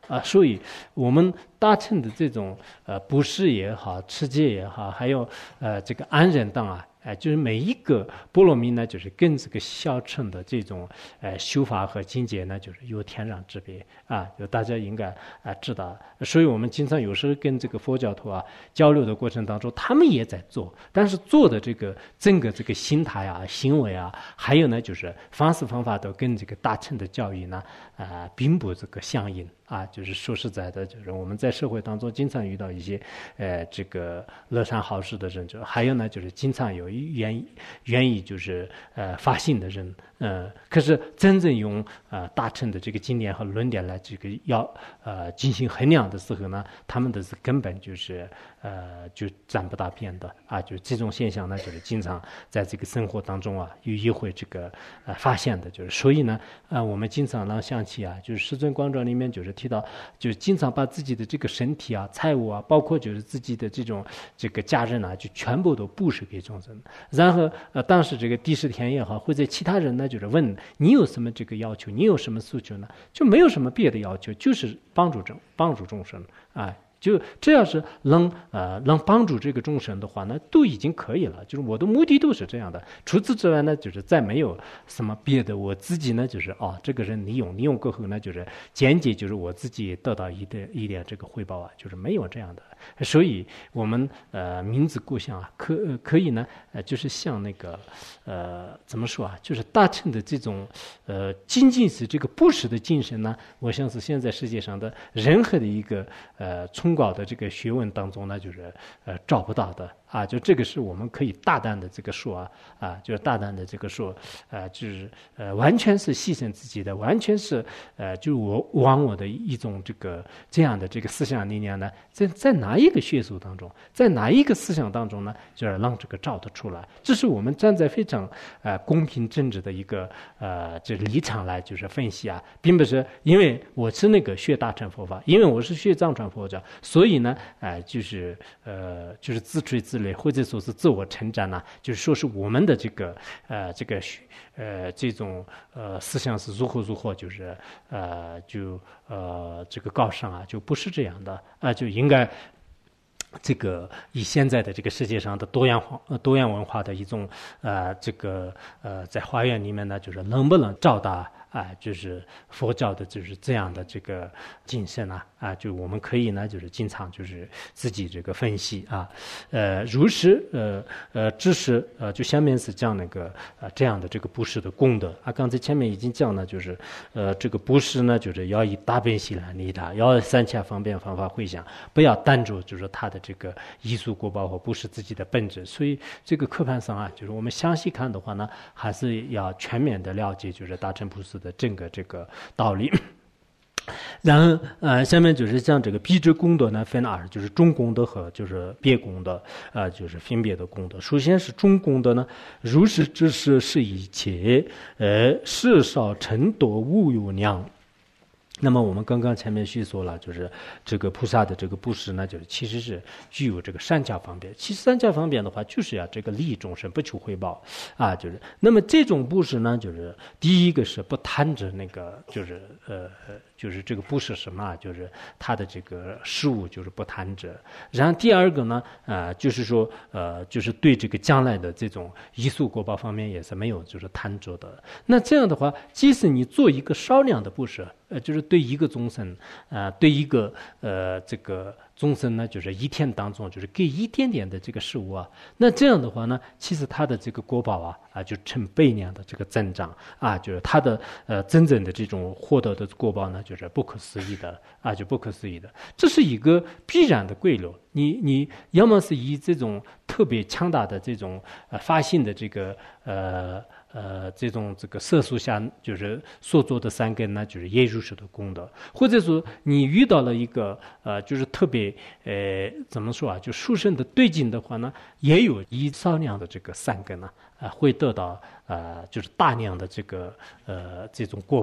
啊，所以我们达成的这种呃布施也好，持戒也好，还有呃这个安忍当啊。哎，就是每一个波罗蜜呢，就是跟这个小乘的这种呃修法和境界呢，就是有天壤之别啊，就大家应该啊、呃、知道。所以我们经常有时候跟这个佛教徒啊交流的过程当中，他们也在做，但是做的这个整个这个心态啊、行为啊，还有呢就是方式方法都跟这个大乘的教育呢啊、呃、并不这个相应。啊，就是说实在的，就是我们在社会当中经常遇到一些，呃，这个乐善好施的人，就还有呢，就是经常有愿意愿意就是呃发心的人，呃，可是真正用呃大乘的这个经典和论点来这个要呃进行衡量的时候呢，他们的是根本就是呃就沾不大边的啊，就是这种现象呢，就是经常在这个生活当中啊，有也会这个呃发现的，就是所以呢，呃，我们经常让想起啊，就是《师尊光照》里面就是提到，就是经常把自己的这个身体啊、财物啊，包括就是自己的这种这个家人啊，就全部都布施给众生。然后呃，当时这个帝释天也好，或者其他人呢，就是问你有什么这个要求，你有什么诉求呢？就没有什么别的要求，就是帮助众帮助众生啊。就这要是能呃能帮助这个众生的话呢，都已经可以了。就是我的目的都是这样的。除此之外呢，就是再没有什么别的。我自己呢，就是哦，这个人利用利用过后呢，就是间接就是我自己得到一点一点这个回报啊，就是没有这样的。所以我们呃明知故乡啊，可呃可以呢，呃就是像那个呃怎么说啊，就是大乘的这种呃仅仅是这个布施的精神呢，我想是现在世界上的任何的一个呃崇高的这个学问当中呢，就是呃找不到的啊，就这个是我们可以大胆的这个说啊啊，就是大胆的这个说，呃，就是呃完全是牺牲自己的，完全是呃就是我忘我的一种这个这样的这个思想力量呢，在在哪一个学术当中，在哪一个思想当中呢，就是让这个照得出来，这是我们站在非常呃公平正直的一个呃这立场来就是分析啊，并不是因为我是那个学大乘佛法，因为我是学藏传佛教。所以呢，哎、呃，就是呃，就是自吹自擂，或者说是自我成长呢，就是说是我们的这个呃这个呃这种呃思想是如何如何，就是呃就呃这个高尚啊，就不是这样的啊、呃，就应该。这个以现在的这个世界上的多样化、多样文化的一种呃，这个呃，在花园里面呢，就是能不能照达啊、呃，就是佛教的，就是这样的这个精神啊啊，就我们可以呢，就是经常就是自己这个分析啊，呃，如是呃呃知识呃，就下面是讲那个呃这样的这个布施的功德啊，刚才前面已经讲了，就是呃这个布施呢，就是要以大悲喜来利他，要三千方便方法回向，不要单着就是他的这个艺术果报和不是自己的本质，所以这个课盘上啊，就是我们详细看的话呢，还是要全面的了解，就是大乘布施的整个这个道理。然后呃，下面就是讲这个必知功德呢，分二，就是中功德和就是别功德，呃，就是分别的功德。首先是中功德呢，如是知识是一切，呃，事少成多无有量。那么我们刚刚前面叙说了，就是这个菩萨的这个布施呢，就是其实是具有这个善巧方便。其实善巧方便的话，就是要这个利益众生，不求回报啊。就是那么这种布施呢，就是第一个是不贪着那个，就是呃，就是这个布施什么啊，就是他的这个事物就是不贪着。然后第二个呢，呃，就是说呃，就是对这个将来的这种艺术果报方面也是没有就是贪着的。那这样的话，即使你做一个少量的布施，呃，就是对一个众生，啊、呃，对一个呃这个众生呢，就是一天当中就是给一点点的这个事物啊，那这样的话呢，其实他的这个果报啊啊就成倍量的这个增长啊，就是他的呃真正的这种获得的果报呢，就是不可思议的啊，就不可思议的，这是一个必然的规律。你你要么是以这种特别强大的这种呃发心的这个呃。呃，这种这个色素下就是所做的三根呢，就是业如是的功德，或者说你遇到了一个呃，就是特别呃，怎么说啊，就殊胜的对境的话呢，也有以少量的这个三根呢，啊、呃，会得到呃，就是大量的这个呃这种果报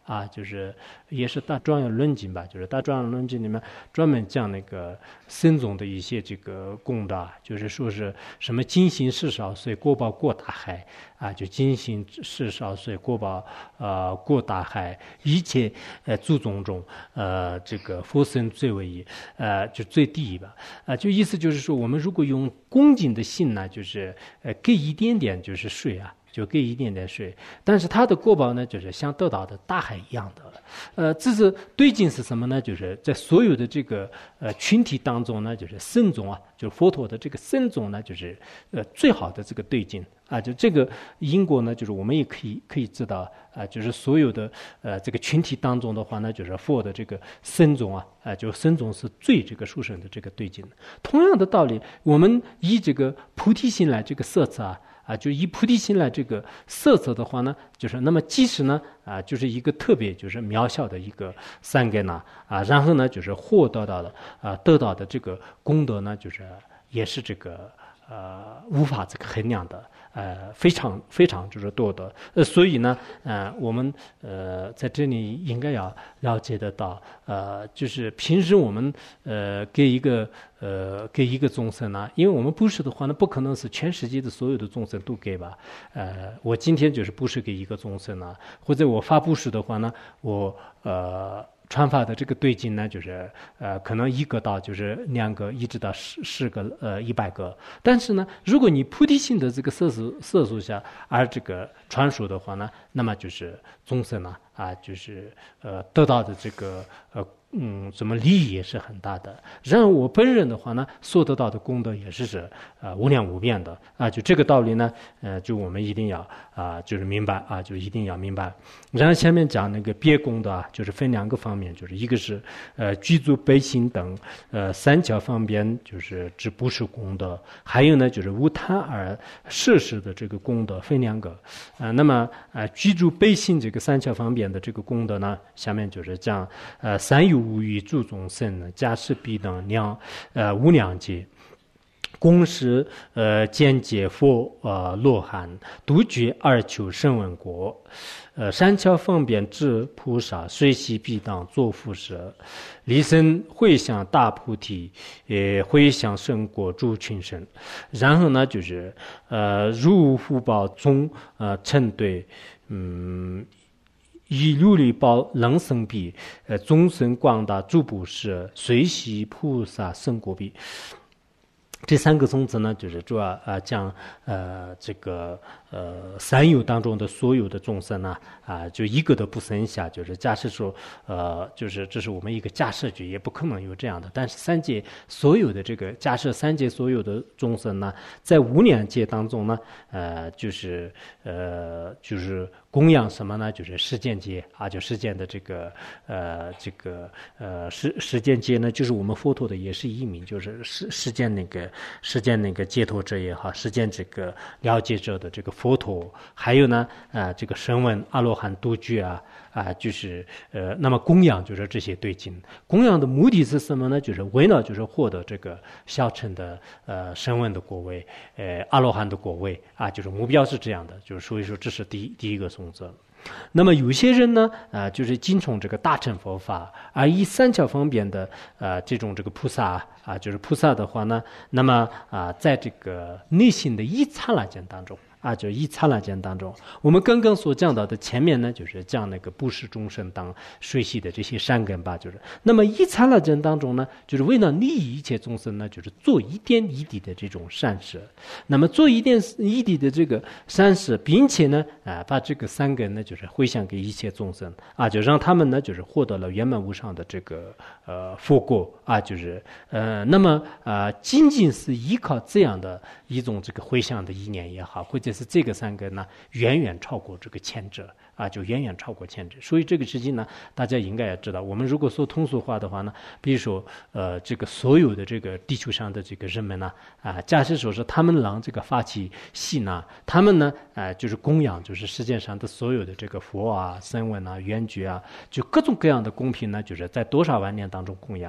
啊，就是也是大庄严论经吧，就是大庄严论经里面专门讲那个僧众的一些这个功德，就是说是什么金行事少岁，过报过大海啊，就金行事少岁，过报呃过大海，一切呃诸种中呃这个佛僧最为一呃就最低吧啊，就意思就是说，我们如果用恭敬的心呢，就是呃给一点点就是水啊。就给一点点水，但是它的果报呢，就是像得到的大海一样的。呃，这是对境是什么呢？就是在所有的这个呃群体当中呢，就是僧众啊，就是佛陀的这个僧众呢，就是呃最好的这个对境啊。就这个因果呢，就是我们也可以可以知道啊，就是所有的呃这个群体当中的话呢，就是佛的这个僧众啊，啊，就僧众是最这个殊胜的这个对境。同样的道理，我们以这个菩提心来这个色测啊。啊，就以菩提心来这个色泽的话呢，就是那么即使呢啊，就是一个特别就是渺小的一个三根呢啊，然后呢就是获得到的啊得到的这个功德呢，就是也是这个呃无法这个衡量的。呃，非常非常就是多的，呃，所以呢，呃，我们呃在这里应该要了解得到，呃，就是平时我们呃给一个呃给一个众生呢，因为我们布施的话呢，不可能是全世界的所有的众生都给吧，呃，我今天就是布施给一个众生呢，或者我发布施的话呢，我呃。传法的这个对境呢，就是呃，可能一个到就是两个，一直到十十个呃一百个。但是呢，如果你菩提心的这个色素色素下而这个传输的话呢，那么就是众生呢啊，就是呃得到的这个呃。嗯，什么利益也是很大的。然而我本人的话呢，所得到的功德也是是呃无量无边的啊。就这个道理呢，呃，就我们一定要啊，就是明白啊，就一定要明白。然后前面讲那个别功德啊，就是分两个方面，就是一个是呃具足悲心等呃三教方便，就是指布施功德；还有呢，就是无贪而摄施的这个功德，分两个啊。那么啊，具足悲心这个三教方便的这个功德呢，下面就是讲呃三有。无欲诸众生，假使彼等量呃无量劫，公时呃见解佛呃罗汉，独觉而求声闻国，呃三教方便智菩萨，随喜彼等作复舍，离身回向大菩提，呃回向圣果诸群生。然后呢，就是呃如福报中呃称对嗯。以琉璃宝能生彼，呃，众生广大诸布施，随喜菩萨圣果彼。这三个宗旨呢，就是主要啊讲呃这个呃三有当中的所有的众生呢啊，就一个都不剩下。就是假设说呃，就是这是我们一个假设句，也不可能有这样的。但是三界所有的这个假设三界所有的众生呢，在无量界当中呢，呃，就是呃就是供养什么呢？就是世间界啊，就世间的这个呃这个呃世世间界呢，就是我们佛陀的也是一名，就是世世间那个。实践那个解脱者也好，实践这个了解者的这个佛陀，还有呢，啊、呃，这个声闻阿罗汉独具啊，啊、呃，就是呃，那么供养就是这些对境。供养的目的是什么呢？就是为了就是获得这个小乘的呃声闻的果位，呃阿罗汉的果位啊，就是目标是这样的，就是所以说这是第一第一个宗旨。那么有些人呢，啊、呃，就是精从这个大乘佛法，而以三教方便的呃这种这个菩萨啊、呃，就是菩萨的话呢，那么啊、呃，在这个内心的一刹那间当中。啊，就一刹那间当中，我们刚刚所讲到的前面呢，就是讲那个布施众生当随喜的这些善根吧，就是那么一刹那间当中呢，就是为了利益一切众生呢，就是做一点一滴的这种善事，那么做一点一滴的这个善事，并且呢，啊，把这个善根呢，就是回向给一切众生啊，就让他们呢，就是获得了圆满无上的这个呃佛果啊，就是呃，那么啊、呃，仅仅是依靠这样的一种这个回向的意念也好，或者是这个三根呢，远远超过这个前者啊，就远远超过前者。所以这个事情呢，大家应该要知道。我们如果说通俗化的话呢，比如说呃，这个所有的这个地球上的这个人们呢，啊，假设说是他们让这个发起信呢，他们呢，啊、呃，就是供养，就是世界上的所有的这个佛啊、声闻啊、缘觉啊，就各种各样的供品呢，就是在多少万年当中供养。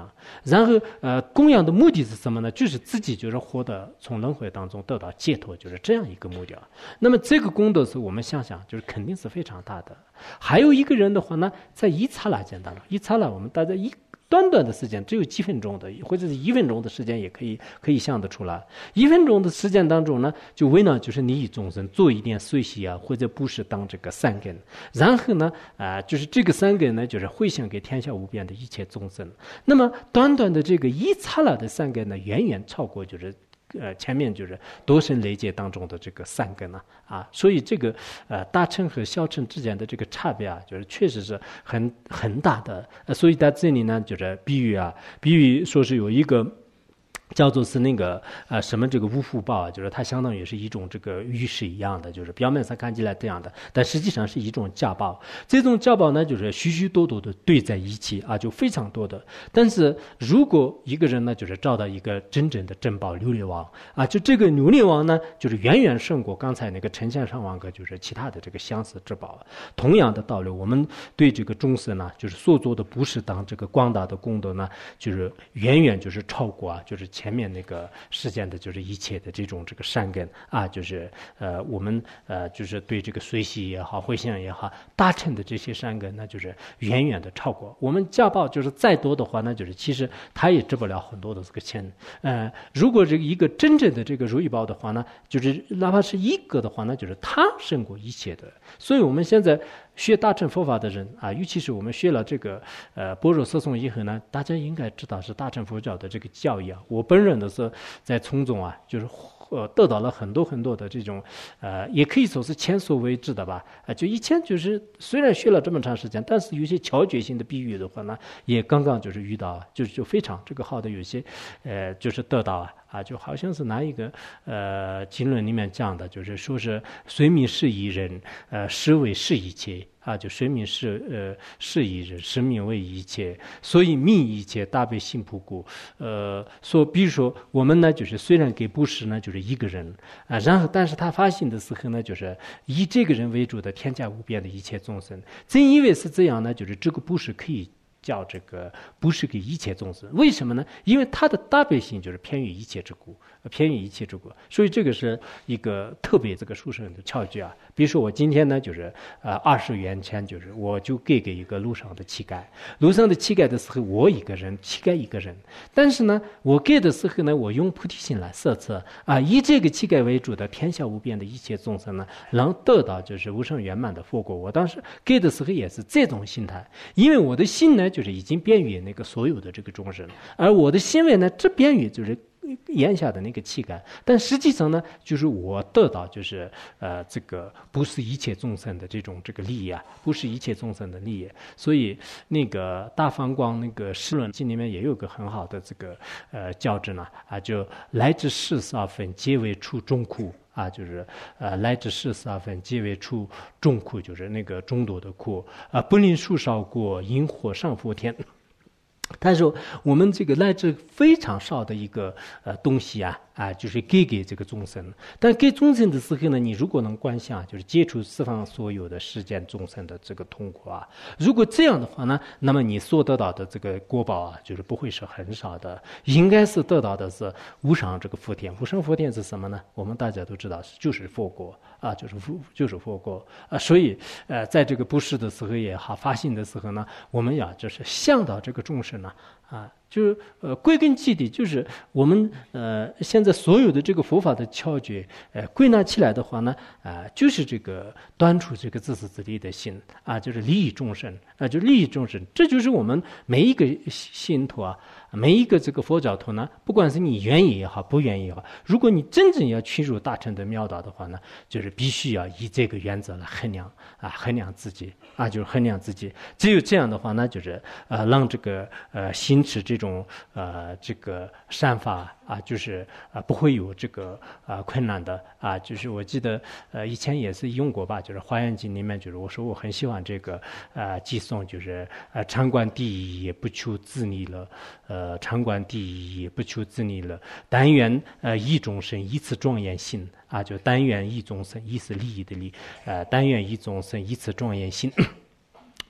然后呃，供养的目的是什么呢？就是自己就是获得从轮回当中得到解脱，就是这样一个目的啊。那么这个功德是我们想想，就是肯定是非常大的。还有一个人的话呢，在一刹那间当中，一刹那我们大家一。短短的时间，只有几分钟的，或者是一分钟的时间，也可以可以想得出来。一分钟的时间当中呢，就为了就是利益众生，做一点随喜啊，或者布施当这个善根。然后呢，啊、呃，就是这个善根呢，就是回向给天下无边的一切众生。那么短短的这个一刹那的善根呢，远远超过就是。呃，前面就是多生累劫当中的这个善根呢，啊，所以这个呃大乘和小乘之间的这个差别啊，就是确实是很很大的。呃，所以在这里呢，就是比喻啊，比喻说是有一个。叫做是那个呃什么这个无福报啊，就是它相当于是一种这个玉石一样的，就是表面上看起来这样的，但实际上是一种家宝。这种家宝呢，就是许许多多的堆在一起啊，就非常多的。但是如果一个人呢，就是找到一个真正的珍宝琉璃王啊，就这个琉璃王呢，就是远远胜过刚才那个成千上万个就是其他的这个相似之宝。同样的道理，我们对这个众生呢，就是所做的不是当这个广大的功德呢，就是远远就是超过啊，就是。前面那个实践的就是一切的这种这个善根啊，就是呃我们呃就是对这个随喜也好、回向也好，大乘的这些善根，那就是远远的超过我们家报。就是再多的话，那就是其实他也值不了很多的这个钱。呃，如果这个一个真正的这个如意宝的话呢，就是哪怕是一个的话，那就是他胜过一切的。所以我们现在。学大乘佛法的人啊，尤其是我们学了这个呃般若色颂以后呢，大家应该知道是大乘佛教的这个教义啊。我本人的是在从中啊，就是呃得到了很多很多的这种呃，也可以说是前所未知的吧。啊、呃，就以前就是虽然学了这么长时间，但是有些巧觉性的比喻的话呢，也刚刚就是遇到，就就非常这个好的有些呃，就是得到啊。啊，就好像是哪一个呃经论里面讲的，就是说是随命是一人，呃，实为是一切啊，就随命是呃是一人，实命为一切，所以命一切大悲心不故。呃，说比如说我们呢，就是虽然给布施呢，就是一个人啊，然后但是他发心的时候呢，就是以这个人为主的天下无边的一切众生，正因为是这样呢，就是这个布施可以。叫这个不是给一切众生，为什么呢？因为他的大悲心就是偏于一切之故，偏于一切之故，所以这个是一个特别这个殊胜的巧诀啊。比如说我今天呢，就是呃二十元钱，就是我就给给一个路上的乞丐，路上的乞丐的时候，我一个人，乞丐一个人，但是呢，我给的时候呢，我用菩提心来摄持啊，以这个乞丐为主的天下无边的一切众生呢，能得到就是无上圆满的佛果。我当时给的时候也是这种心态，因为我的心呢。就是已经便于那个所有的这个众生，而我的行为呢，这便于就是眼下的那个气概，但实际上呢，就是我得到就是呃这个不是一切众生的这种这个利益啊，不是一切众生的利益，所以那个大放光那个释论经里面也有个很好的这个呃教旨呢啊，就来自世十分皆为出众苦。啊，就是呃，来至世十二分，皆为出众苦，就是那个众多的苦啊，不令树少过，因火上佛天。但是我们这个来自非常少的一个呃东西啊啊，就是给给这个众生。但给众生的时候呢，你如果能观想，就是接触十方所有的世间众生的这个痛苦啊，如果这样的话呢，那么你所得到的这个果报啊，就是不会是很少的，应该是得到的是无上这个福田。无上福田是什么呢？我们大家都知道，就是佛果啊，就是佛就是佛果啊。所以呃，在这个布施的时候也好，发心的时候呢，我们要就是向到这个众生呢。啊，就是呃，归根结底就是我们呃现在所有的这个佛法的窍诀，呃，归纳起来的话呢，啊、呃，就是这个端出这个自私自利的心啊，就是利益众生啊，就利益众生，这就是我们每一个信徒啊，每一个这个佛教徒呢，不管是你愿意也好，不愿意也好，如果你真正要去入大乘的妙道的话呢，就是必须要以这个原则来衡量啊，衡量自己啊，就是衡量自己，只有这样的话呢，就是呃，让这个呃心。因此，这种呃这个善法啊，就是啊不会有这个啊困难的啊。就是我记得呃以前也是用过吧，就是《华严经》里面，就是我说我很喜欢这个啊偈颂，就是呃常观第一也不求自利了，呃常观第一也不求自利了，但愿呃益众生以此庄严心啊，就但愿益众生以此利益的利，呃但愿益众生以此庄严心。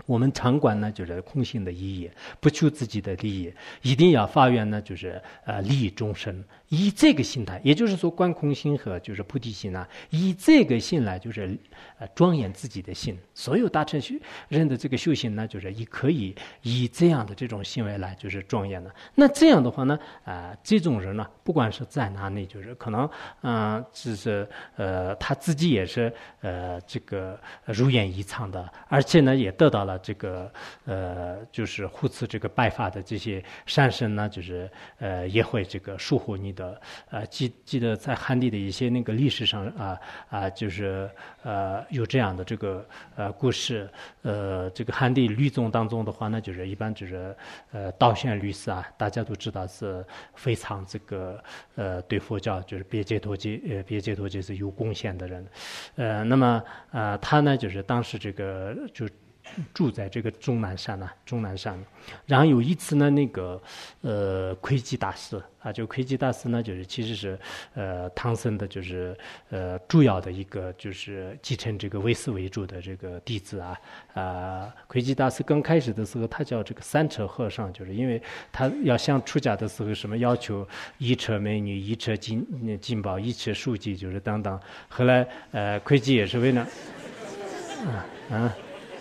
我们常管呢就是空性的意义，不求自己的利益，一定要发愿呢就是呃利益众生。以这个心态，也就是说观空心和就是菩提心啊，以这个心来就是呃庄严自己的心。所有大乘修人的这个修行呢，就是也可以以这样的这种行为来就是庄严的。那这样的话呢，啊、呃、这种人呢，不管是在哪里，就是可能嗯、呃，就是呃他自己也是呃这个如愿以偿的，而且呢也得到了。这个呃，就是护持这个拜法的这些善神呢，就是呃，也会这个疏忽你的呃，记记得在汉地的一些那个历史上啊啊、呃，就是呃有这样的这个呃故事，呃，这个汉地律宗当中的话呢，就是一般就是呃道宣律师啊，大家都知道是非常这个呃对佛教就是别解脱戒呃别解脱戒是有贡献的人，呃，那么呃他呢就是当时这个就。住在这个终南山呢、啊，终南山。然后有一次呢，那个呃窥基大师啊，就窥基大师呢，就是其实是呃唐僧的，就是呃主要的一个就是继承这个唯识为主的这个弟子啊啊。窥基大师刚开始的时候，他叫这个三车和尚，就是因为他要想出家的时候，什么要求一车美女、一车金金宝、一车书籍，就是等等。后来呃窥基也是为了啊啊。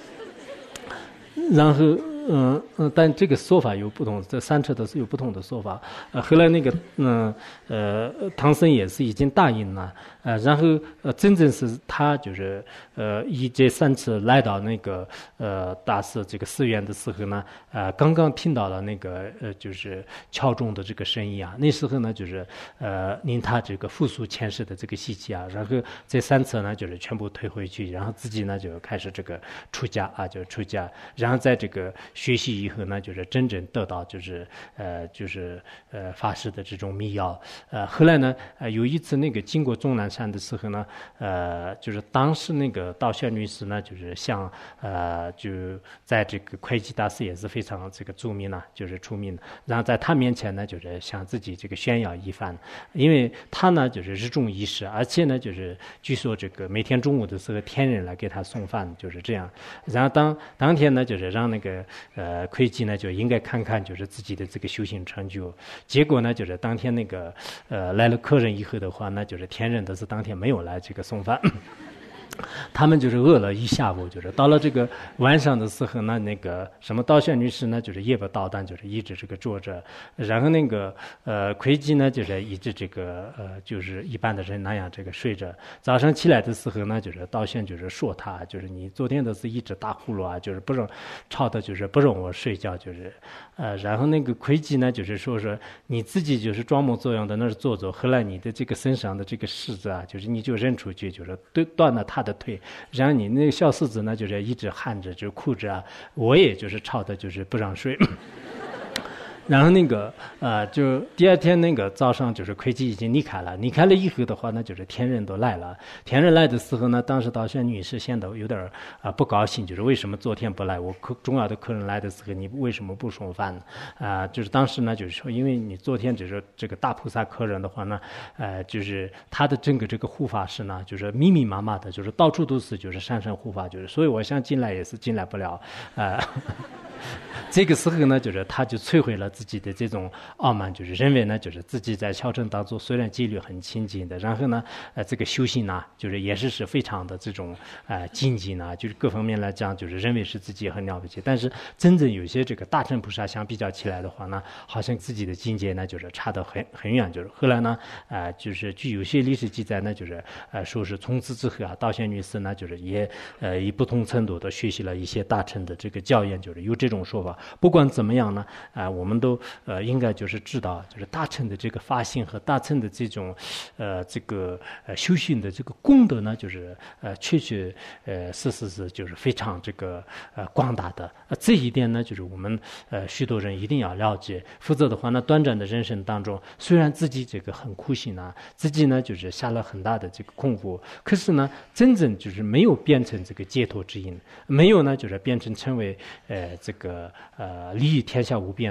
然后，嗯嗯，但这个说法有不同，这三车的是有不同的说法。呃，后来那个，嗯呃，唐僧也是已经答应了，呃，然后呃，真正是他就是呃，以这三次来到那个呃大寺这个寺院的时候呢，呃，刚刚听到了那个呃，就是敲钟的这个声音啊，那时候呢，就是呃，令他这个复苏前世的这个习气啊，然后这三次呢，就是全部退回去，然后自己呢就开始这个出家啊，就出家，然后在这个学习以后呢，就是真正得到就是呃就是呃法师的这种密钥。呃，后来呢，呃有一次那个经过终南山的时候呢，呃就是当时那个道宣律师呢，就是向呃就在这个会稽大师也是非常这个著名啊，就是出名的。然后在他面前呢，就是向自己这个炫耀一番，因为他呢就是日中一时，而且呢就是据说这个每天中午的时候天人来给他送饭，就是这样。然后当当天呢，就是让那个呃会稽呢就应该看看就是自己的这个修行成就。结果呢，就是当天那个呃来了客人以后的话呢，就是天人都是当天没有来这个送饭。他们就是饿了一下午，就是到了这个晚上的时候呢，那个什么道宣律师呢，就是夜不倒单，就是一直这个坐着，然后那个呃窥基呢，就是一直这个呃就是一般的人那样这个睡着。早上起来的时候呢，就是道宣就是说他，就是你昨天都是一直打呼噜啊，就是不让吵的，就是不让我睡觉，就是呃，然后那个窥基呢，就是说说你自己就是装模作样的那儿坐坐，后来你的这个身上的这个柿子啊，就是你就扔出去，就是对断了他的腿，然后你那个小柿子呢，就是一直喊着，就哭着啊，我也就是吵的，就是不让睡。然后那个呃，就第二天那个早上，就是窥基已经离开了。离开了以后的话呢，就是天人都来了。天人来的时候呢，当时道宣女士显得有点啊、呃、不高兴，就是为什么昨天不来？我客重要的客人来的时候，你为什么不送饭呢？啊、呃，就是当时呢，就是说，因为你昨天只是这个大菩萨客人的话呢，呃，就是他的整个这个护法师呢，就是密密麻麻的，就是到处都是就是山山护法，就是所以我想进来也是进来不了，啊、呃。这个时候呢，就是他就摧毁了自己的这种傲慢，就是认为呢，就是自己在小乘当中虽然戒律很清净的，然后呢，呃，这个修行呢，就是也是是非常的这种呃精进呢，就是各方面来讲，就是认为是自己很了不起。但是真正有些这个大乘菩萨相比较起来的话呢，好像自己的境界呢，就是差得很很远。就是后来呢，呃，就是据有些历史记载呢，就是呃说是从此之后啊，道宣女士呢，就是也呃以不同程度的学习了一些大乘的这个教研，就是有这种说法。不管怎么样呢，啊、呃，我们都呃应该就是知道，就是大乘的这个发心和大乘的这种呃这个呃修行的这个功德呢，就是呃确确呃事实是就是非常这个呃广大的。呃这一点呢，就是我们呃许多人一定要了解，否则的话呢，短暂的人生当中，虽然自己这个很苦心啊，自己呢就是下了很大的这个功夫，可是呢，真正就是没有变成这个解脱之因，没有呢就是变成成为呃这个。呃，利益天下无边的一些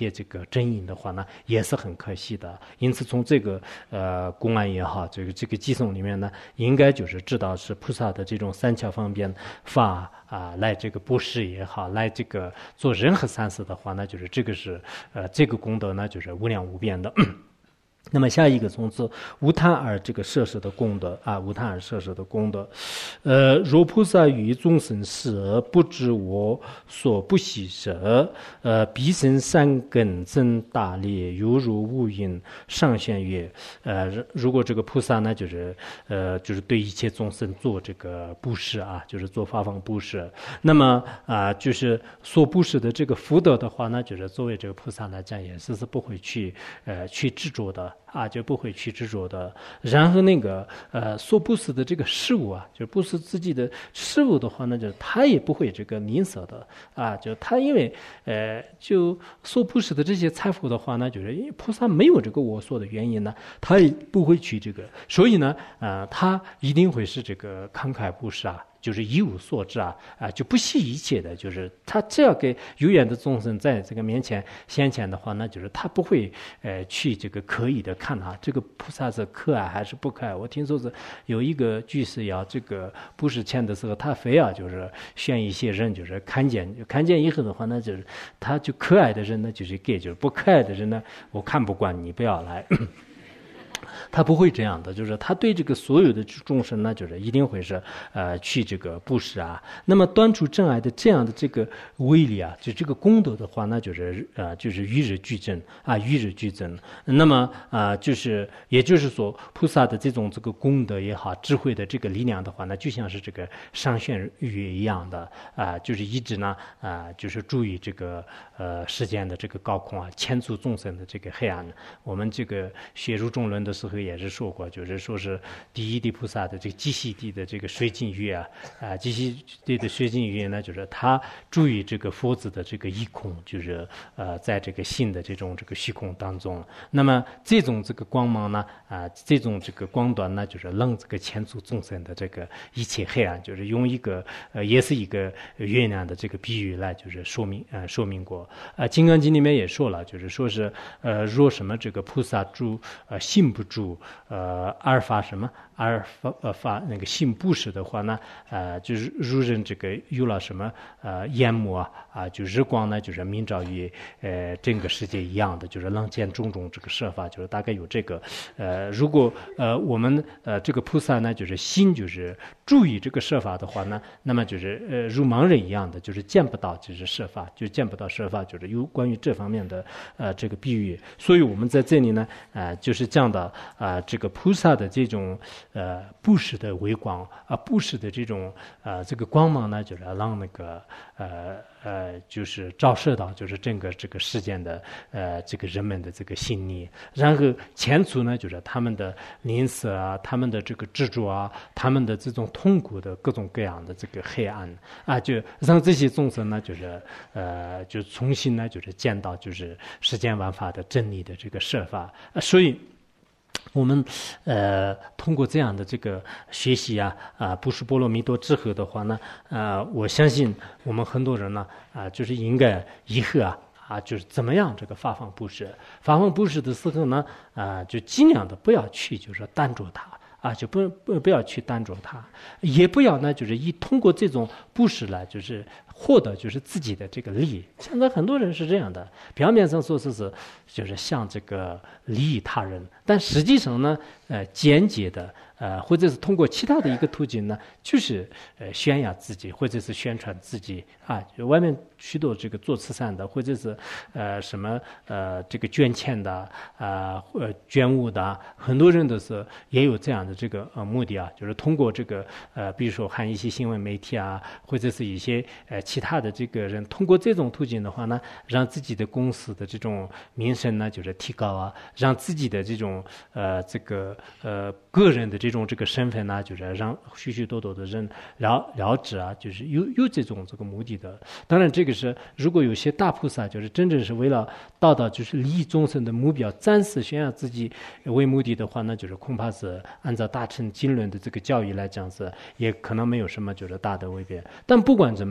些这个真因的话呢，也是很可惜的。因此，从这个呃公案也好，这个这个偈颂里面呢，应该就是知道是菩萨的这种三巧方便法啊，来这个布施也好，来这个做任何善事的话呢，就是这个是呃这个功德呢，就是无量无边的。那么下一个从此无贪而这个摄受的功德啊，无贪而摄受的功德，呃，若菩萨于众生事而不知我所不喜舍，呃，必生三根增大力，犹如无因上旋曰，呃，如果这个菩萨呢，就是呃，就是对一切众生做这个布施啊，就是做发放布施，那么啊、呃，就是所布施的这个福德的话呢，就是作为这个菩萨来讲，也是是不会去呃去执着的。啊，就不会去执着的。然后那个呃，所布施的这个事物啊，就布施自己的事物的话呢，就他也不会这个吝啬的啊。就他因为呃，就所布施的这些财富的话呢，就是因为菩萨没有这个我所的原因呢，他也不会去这个。所以呢，呃，他一定会是这个慷慨布施啊。就是一无所知啊啊，就不惜一切的，就是他只要给有缘的众生在这个面前显前的话，那就是他不会呃去这个刻意的看啊，这个菩萨是可爱还是不可爱。我听说是有一个居士要这个布施钱的时候，他非要就是选一些人，就是看见看见以后的话，那就是他就可爱的人呢就是给，就是不可爱的人呢，我看不惯你不要来。他不会这样的，就是他对这个所有的众生呢，就是一定会是呃去这个布施啊。那么端出真爱的这样的这个威力啊，就这个功德的话，那就是呃就是与日俱增啊，与日俱增。那么啊、呃，就是也就是说，菩萨的这种这个功德也好，智慧的这个力量的话呢，就像是这个上旋月一样的啊、呃，就是一直呢啊、呃，就是注意这个呃世间的这个高空啊，牵出众生的这个黑暗。我们这个学入中论的时候也是说过，就是说是第一地菩萨的这个寂息地的这个水镜月啊，啊寂息地的水镜月呢，就是他注意这个佛子的这个一空，就是呃在这个心的这种这个虚空当中，那么这种这个光芒呢，啊这种这个光端呢，就是能这个牵出众生的这个一切黑暗，就是用一个呃也是一个月亮的这个比喻来就是说明呃说明过啊，《金刚经》里面也说了，就是说是呃若什么这个菩萨住呃信不住呃阿尔法什么阿尔法呃法那个信布施的话呢，呃就是如人这个有了什么呃眼目啊啊就日光呢就是明照于呃整个世界一样的，就是能见种种这个设法，就是大概有这个呃如果呃我们呃这个菩萨呢就是心就是注意这个设法的话呢，那么就是呃如盲人一样的，就是见不到就是设法，就见不到设法，就是有关于这方面的呃这个比喻。所以我们在这里呢呃就是讲到啊、呃、这个菩萨的这种呃布施的微光啊、呃、布施的这种呃这个光芒呢，就是让那个呃呃就是照射到就是整个这个世间的呃这个人们的这个心里，然后前除呢就是他们的吝啬啊，他们的这个执着啊，他们的这种痛苦的各种各样的这个黑暗啊，就让这些众生呢就是呃就重新呢就是见到就是世间万法的真理的这个设法、啊、所以我们呃通过这样的这个学习啊啊布施波罗蜜多之后的话呢，呃我相信我们很多人呢啊、呃、就是应该以后啊啊就是怎么样这个发放布施，发放布施的时候呢啊、呃、就尽量的不要去就是说单着它啊，就不不不要去单着它，也不要呢，就是以通过这种布施来，就是获得就是自己的这个利益。现在很多人是这样的，表面上说是是就是像这个利益他人，但实际上呢，呃，间接的。呃，或者是通过其他的一个途径呢，就是呃宣扬自己，或者是宣传自己啊。就外面许多这个做慈善的，或者是呃什么呃这个捐钱的啊呃捐物的，很多人都是也有这样的这个呃目的啊，就是通过这个呃比如说含一些新闻媒体啊，或者是一些呃其他的这个人，通过这种途径的话呢，让自己的公司的这种名声呢就是提高啊，让自己的这种呃这个呃个人的这这种这个身份呢，就是让许许多多的人了了知啊，就是有有这种这个目的的。当然，这个是如果有些大菩萨，就是真正是为了达到就是利益众生的目标，暂时宣扬自己为目的的话，那就是恐怕是按照大乘经论的这个教义来讲是，也可能没有什么就是大的违背。但不管怎么样呢，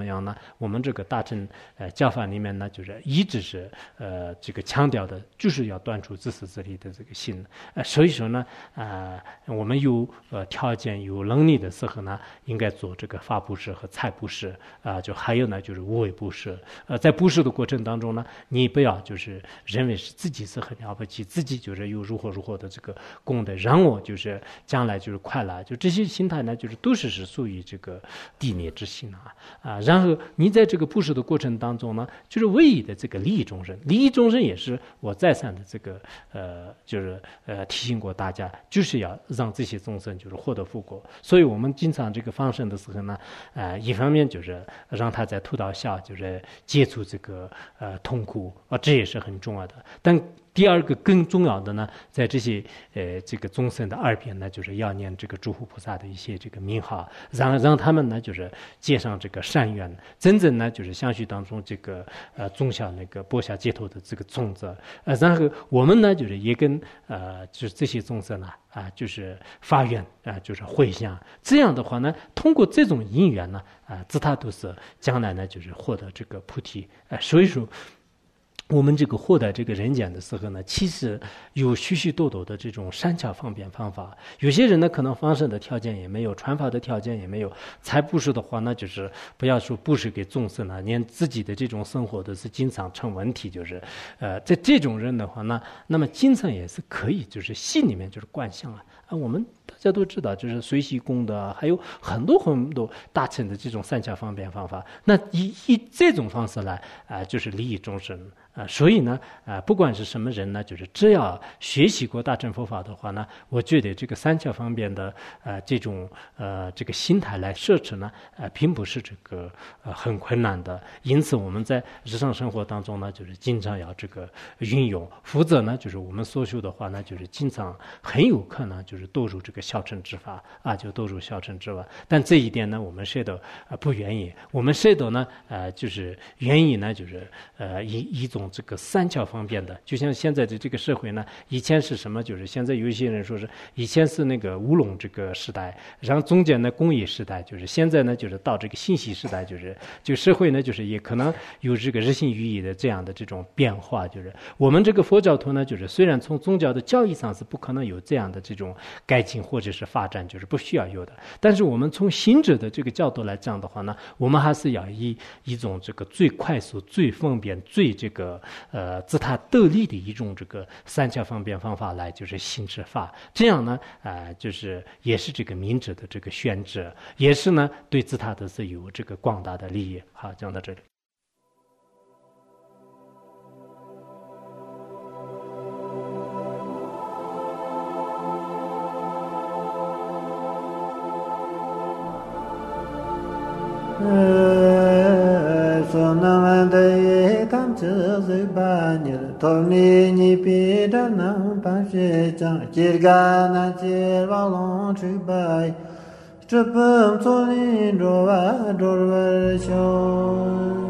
我们这个大乘呃教法里面呢，就是一直是呃这个强调的，就是要断除自私自利的这个心。呃，所以说呢，啊、呃，我们有呃条件有能力的时候呢，应该做这个法布施和财布施啊、呃，就还有呢就是无为布施。呃，在布施的过程当中呢，你不要就是认为是自己是很了不起，自己就是有如何如何的这个功德，让我就是将来就是快乐，就这些心态呢，就是都是是属于这个地灭之心啊啊。然后你在这个布施的过程当中呢，就是唯一的这个利益众生，利益众生也是我再三的这个呃，就是呃提醒过大家，就是要让这些众生就是获得福果。所以我们经常这个放生的时候呢，呃，一方面就是让他在吐到笑，就是解除这个呃痛苦啊，这也是很重要的。但第二个更重要的呢，在这些呃这个众生的耳边呢，就是要念这个诸佛菩萨的一些这个名号，让让他们呢就是结上这个善缘，真正呢就是相续当中这个呃种下那个播下解脱的这个种子。呃，然后我们呢就是也跟呃就是这些众生呢啊就是发愿啊就是回向，这样的话呢，通过这种因缘呢啊，自他都是将来呢就是获得这个菩提。呃，所以说。我们这个获得这个人间的时候呢，其实有许许多多的这种善巧方便方法。有些人呢，可能放生的条件也没有，传法的条件也没有，财布施的话，那就是不要说布施给众生了，连自己的这种生活都是经常成问题。就是，呃，在这种人的话呢，那么经常也是可以，就是心里面就是观想啊啊，我们大家都知道，就是随喜功德，还有很多很多大乘的这种善巧方便方法。那以以这种方式来啊、呃，就是利益众生。啊，所以呢，啊、呃，不管是什么人呢，就是只要学习过大乘佛法的话呢，我觉得这个三巧方面的呃这种呃这个心态来摄持呢，呃，并不是这个呃很困难的。因此，我们在日常生活当中呢，就是经常要这个运用，否则呢，就是我们所修的话呢，就是经常很有可能就是堕入这个小乘之法啊，就堕入小乘之法。但这一点呢，我们谁都呃不愿意，我们谁都呢呃就是愿意呢，就是呃以一种。这个三巧方便的，就像现在的这个社会呢，以前是什么？就是现在有一些人说是以前是那个乌龙这个时代，然后中间呢工业时代，就是现在呢就是到这个信息时代，就是就社会呢就是也可能有这个日新月异的这样的这种变化。就是我们这个佛教徒呢，就是虽然从宗教的教义上是不可能有这样的这种改进或者是发展，就是不需要有的，但是我们从行者的这个角度来讲的话呢，我们还是要以一种这个最快速、最方便、最这个。呃，自他得利的一种这个三巧方便方法来就是行持法，这样呢，啊、呃，就是也是这个明智的这个选择，也是呢对自他的是有这个广大的利益。好，讲到这里。 Tomni ni pi da na pa she chang jirga na jir wa long chu bai chupum so ni ro wa ro wa shon